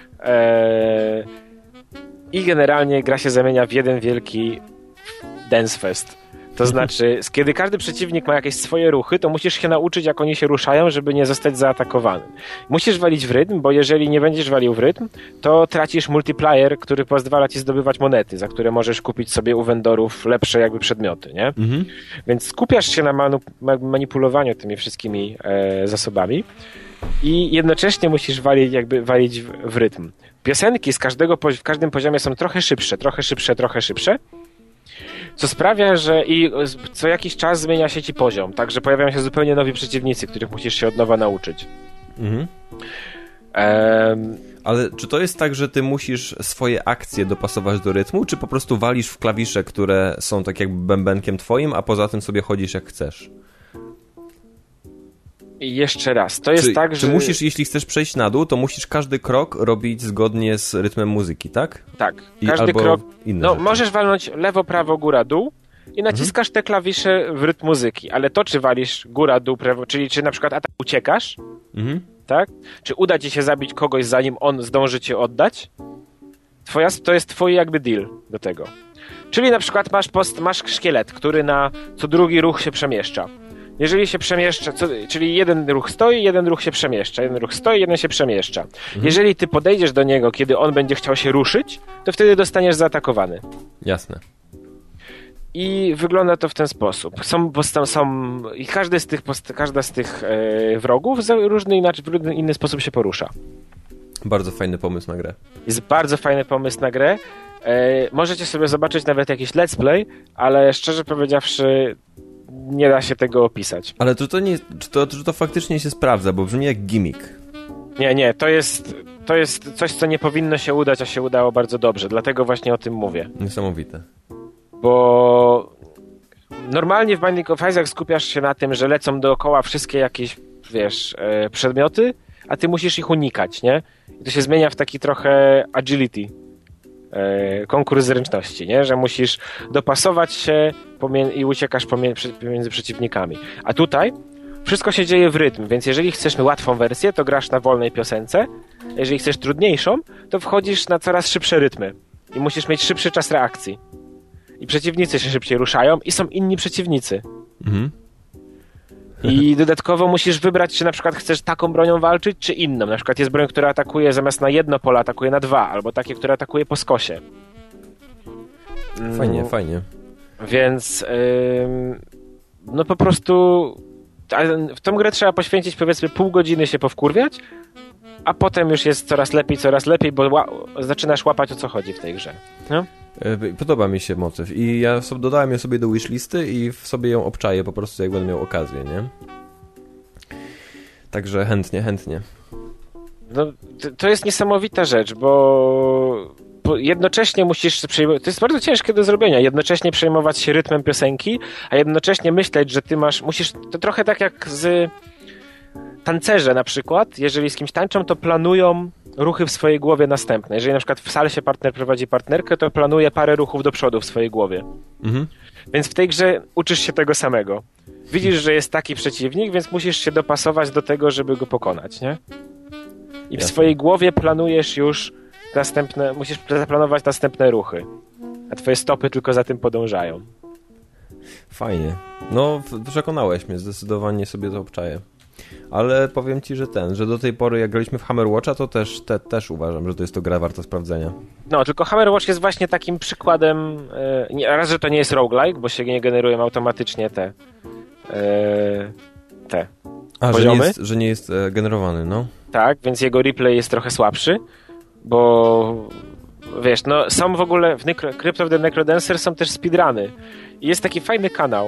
Speaker 4: I generalnie gra się zamienia w jeden wielki dance fest. To znaczy, kiedy każdy przeciwnik ma jakieś swoje ruchy, to musisz się nauczyć, jak oni się ruszają, żeby nie zostać zaatakowanym. Musisz walić w rytm, bo jeżeli nie będziesz walił w rytm, to tracisz multiplier, który pozwala ci zdobywać monety, za które możesz kupić sobie u vendorów lepsze jakby przedmioty, nie? Mhm. Więc skupiasz się na manipulowaniu tymi wszystkimi zasobami i jednocześnie musisz walić w rytm. Piosenki w każdym poziomie są trochę szybsze, co sprawia, że co jakiś czas zmienia się ci poziom, także pojawiają się zupełnie nowi przeciwnicy, których musisz się od nowa nauczyć. Mhm.
Speaker 3: Ale czy to jest tak, że ty musisz swoje akcje dopasować do rytmu, czy po prostu walisz w klawisze, które są tak jakby bębenkiem twoim, a poza tym sobie chodzisz jak chcesz?
Speaker 4: I jeszcze raz, to jest tak, że...
Speaker 3: Czy musisz, jeśli chcesz przejść na dół, to musisz każdy krok robić zgodnie z rytmem muzyki, tak?
Speaker 4: Tak, każdy krok... możesz walnąć lewo, prawo, góra, dół i naciskasz te klawisze w rytm muzyki, ale to, czy walisz góra, dół, prawo, czyli czy na przykład uciekasz, tak? Czy uda ci się zabić kogoś, zanim on zdąży cię oddać? To jest twój jakby deal do tego. Czyli na przykład masz szkielet, który na co drugi ruch się przemieszcza. Jeżeli się przemieszcza, czyli jeden ruch stoi, jeden ruch się przemieszcza, jeden ruch stoi, jeden się przemieszcza. Jeżeli ty podejdziesz do niego, kiedy on będzie chciał się ruszyć, to wtedy dostaniesz zaatakowany.
Speaker 3: Jasne.
Speaker 4: I wygląda to w ten sposób. I każda z tych wrogów w inny sposób się porusza.
Speaker 3: Bardzo fajny pomysł na grę.
Speaker 4: Jest bardzo fajny pomysł na grę. Możecie sobie zobaczyć nawet jakiś let's play, ale szczerze powiedziawszy nie da się tego opisać.
Speaker 3: Ale to faktycznie się sprawdza, bo brzmi jak gimmick.
Speaker 4: Nie, to jest coś, co nie powinno się udać, a się udało bardzo dobrze. Dlatego właśnie o tym mówię.
Speaker 3: Niesamowite.
Speaker 4: Bo normalnie w Binding of Isaac skupiasz się na tym, że lecą dookoła wszystkie jakieś, przedmioty, a ty musisz ich unikać, nie? I to się zmienia w taki trochę agility. Konkurs zręczności, nie? Że musisz dopasować się i uciekasz pomiędzy przeciwnikami. A tutaj wszystko się dzieje w rytm, więc jeżeli chcesz łatwą wersję, to grasz na wolnej piosence. Jeżeli chcesz trudniejszą, to wchodzisz na coraz szybsze rytmy i musisz mieć szybszy czas reakcji. I przeciwnicy się szybciej ruszają i są inni przeciwnicy. Mhm. I dodatkowo musisz wybrać, czy na przykład chcesz taką bronią walczyć, czy inną. Na przykład jest broń, która atakuje zamiast na jedno pole, atakuje na 2, albo takie, które atakuje po skosie.
Speaker 3: Fajnie.
Speaker 4: Więc po prostu w tą grę trzeba poświęcić powiedzmy pół godziny się powkurwiać a potem już jest coraz lepiej, bo zaczynasz łapać, o co chodzi w tej grze. No?
Speaker 3: Podoba mi się motyw i ja dodałem ją sobie do wishlisty i sobie ją obczaję po prostu, jak będę miał okazję, nie? Także chętnie.
Speaker 4: No, to jest niesamowita rzecz, bo jednocześnie musisz to jest bardzo ciężkie do zrobienia, jednocześnie przejmować się rytmem piosenki, a jednocześnie myśleć, że ty musisz, to trochę tak jak z tancerze na przykład, jeżeli z kimś tańczą, to planują ruchy w swojej głowie następne. Jeżeli na przykład w salsie partner prowadzi partnerkę, to planuje parę ruchów do przodu w swojej głowie. Mhm. Więc w tej grze uczysz się tego samego. Widzisz, że jest taki przeciwnik, więc musisz się dopasować do tego, żeby go pokonać, nie? I w swojej głowie planujesz już musisz zaplanować następne ruchy. A twoje stopy tylko za tym podążają.
Speaker 3: Fajnie. No, przekonałeś mnie, zdecydowanie sobie to obczaję. Ale powiem ci, że do tej pory jak graliśmy w Hammerwatcha, to też uważam, że to jest to gra warta sprawdzenia. No,
Speaker 4: tylko Hammerwatch jest właśnie takim przykładem, raz, że to nie jest roguelike, bo się nie generują automatycznie te poziomy.
Speaker 3: Że nie jest generowany, no.
Speaker 4: Tak, więc jego replay jest trochę słabszy, bo wiesz, no są w ogóle w Crypt of the Necrodancer są też speedruny. I jest taki fajny kanał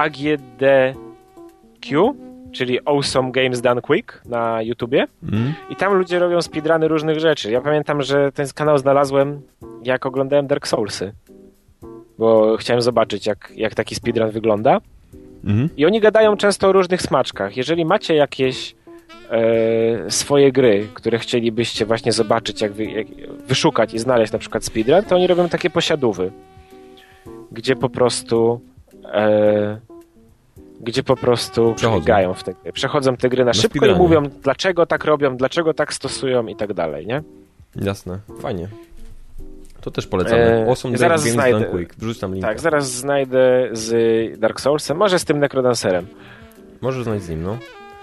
Speaker 4: AGDQ, czyli Awesome Games Done Quick na YouTubie. I tam ludzie robią speedruny różnych rzeczy. Ja pamiętam, że ten kanał znalazłem, jak oglądałem Dark Soulsy. Bo chciałem zobaczyć, jak taki speedrun wygląda. I oni gadają często o różnych smaczkach. Jeżeli macie jakieś swoje gry, które chcielibyście właśnie zobaczyć, jak wyszukać i znaleźć na przykład speedrun, to oni robią takie posiadówy, gdzie po prostu przechodzą w te gry. Przechodzą te gry na szybko speedrunie. I mówią, dlaczego tak robią, dlaczego tak stosują i tak dalej, nie?
Speaker 3: Jasne, fajnie. To też polecamy. Awesome Games Done Quick. Wrzuć tam linka.
Speaker 4: Tak, zaraz znajdę z Dark Soulsem, może z tym Necrodancerem.
Speaker 3: Możesz znaleźć z nim, no.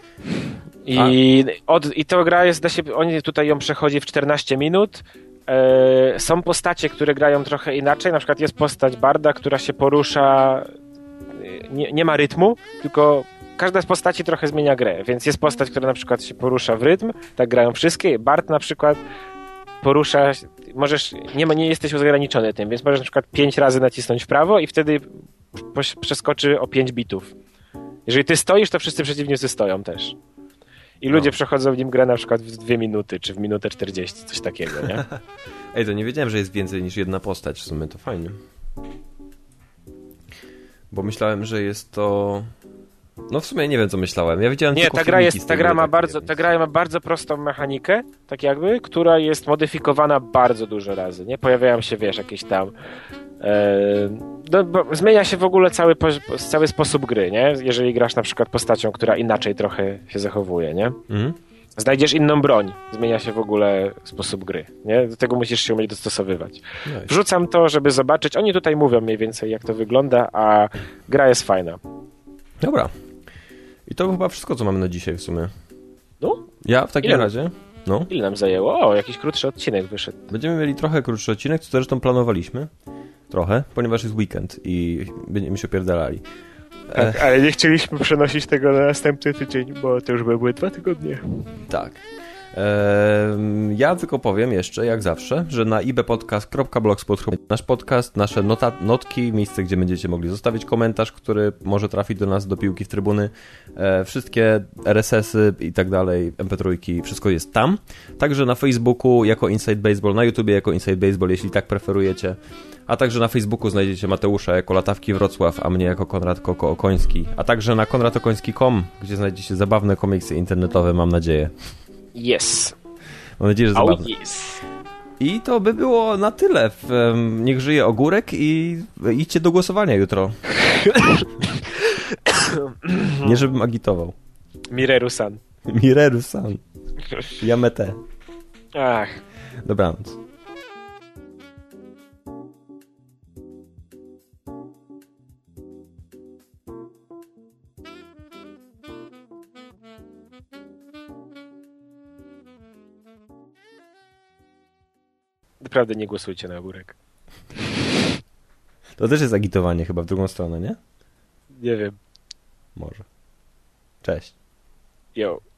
Speaker 4: I to gra jest, oni tutaj ją przechodzi w 14 minut. Są postacie, które grają trochę inaczej. Na przykład jest postać Barda, która się porusza, nie ma rytmu, tylko każda z postaci trochę zmienia grę. Więc jest postać, która na przykład się porusza w rytm, tak grają wszystkie. Bard na przykład porusza, nie jesteś ograniczony tym, więc możesz na przykład 5 razy nacisnąć w prawo i wtedy przeskoczy o 5 bitów. Jeżeli ty stoisz, to wszyscy przeciwnicy stoją też. I ludzie przechodzą w nim grę na przykład w 2 minuty, czy w minutę 40, coś takiego, nie?
Speaker 3: Ej, to nie wiedziałem, że jest więcej niż jedna postać, w sumie to fajnie. Bo myślałem, że jest to... No w sumie nie wiem, co myślałem. Ja widziałem tylko
Speaker 4: ta gra ma bardzo prostą mechanikę, tak jakby, która jest modyfikowana bardzo dużo razy, nie? Pojawiają się, wiesz, jakieś tam... zmienia się w ogóle cały sposób gry, nie? Jeżeli grasz na przykład postacią, która inaczej trochę się zachowuje, nie? Znajdziesz inną broń, zmienia się w ogóle sposób gry, nie? Do tego musisz się umieć dostosowywać. Wrzucam to, żeby zobaczyć. Oni tutaj mówią mniej więcej, jak to wygląda, a gra jest fajna.
Speaker 3: Dobra. I to chyba wszystko, co mamy na dzisiaj w sumie.
Speaker 4: No?
Speaker 3: Ja w takim razie... No.
Speaker 4: Ile nam zajęło? O, jakiś krótszy odcinek wyszedł.
Speaker 3: Będziemy mieli trochę krótszy odcinek, co zresztą planowaliśmy. Trochę, ponieważ jest weekend i będziemy się opierdalali.
Speaker 4: Tak, ale nie chcieliśmy przenosić tego na następny tydzień, bo to już były 2 tygodnie.
Speaker 3: Tak. Ja tylko powiem jeszcze, jak zawsze, że na ibpodcast.blogspot nasz podcast, nasze notki, miejsce, gdzie będziecie mogli zostawić komentarz, który może trafić do nas, do piłki w trybuny, wszystkie RSS-y i tak dalej, MP3, wszystko jest tam. Także na Facebooku jako Inside Baseball, na YouTubie jako Inside Baseball, jeśli tak preferujecie. A także na Facebooku znajdziecie Mateusza jako Latawki Wrocław, a mnie jako Konrad Koko Okoński. A także na konradokoński.com, gdzie znajdziecie zabawne komiksy internetowe, mam nadzieję.
Speaker 4: Yes.
Speaker 3: Mam nadzieję, że zabawne.
Speaker 4: Yes.
Speaker 3: I to by było na tyle. Niech żyje ogórek i idźcie do głosowania jutro. Nie żebym agitował.
Speaker 4: Mireru-san.
Speaker 3: Mireru-san. Yamete.
Speaker 4: Ach.
Speaker 3: Dobranoc.
Speaker 4: Naprawdę nie głosujcie na ogórek.
Speaker 3: To też jest agitowanie chyba w drugą stronę, nie?
Speaker 4: Nie wiem.
Speaker 3: Może. Cześć.
Speaker 4: Yo.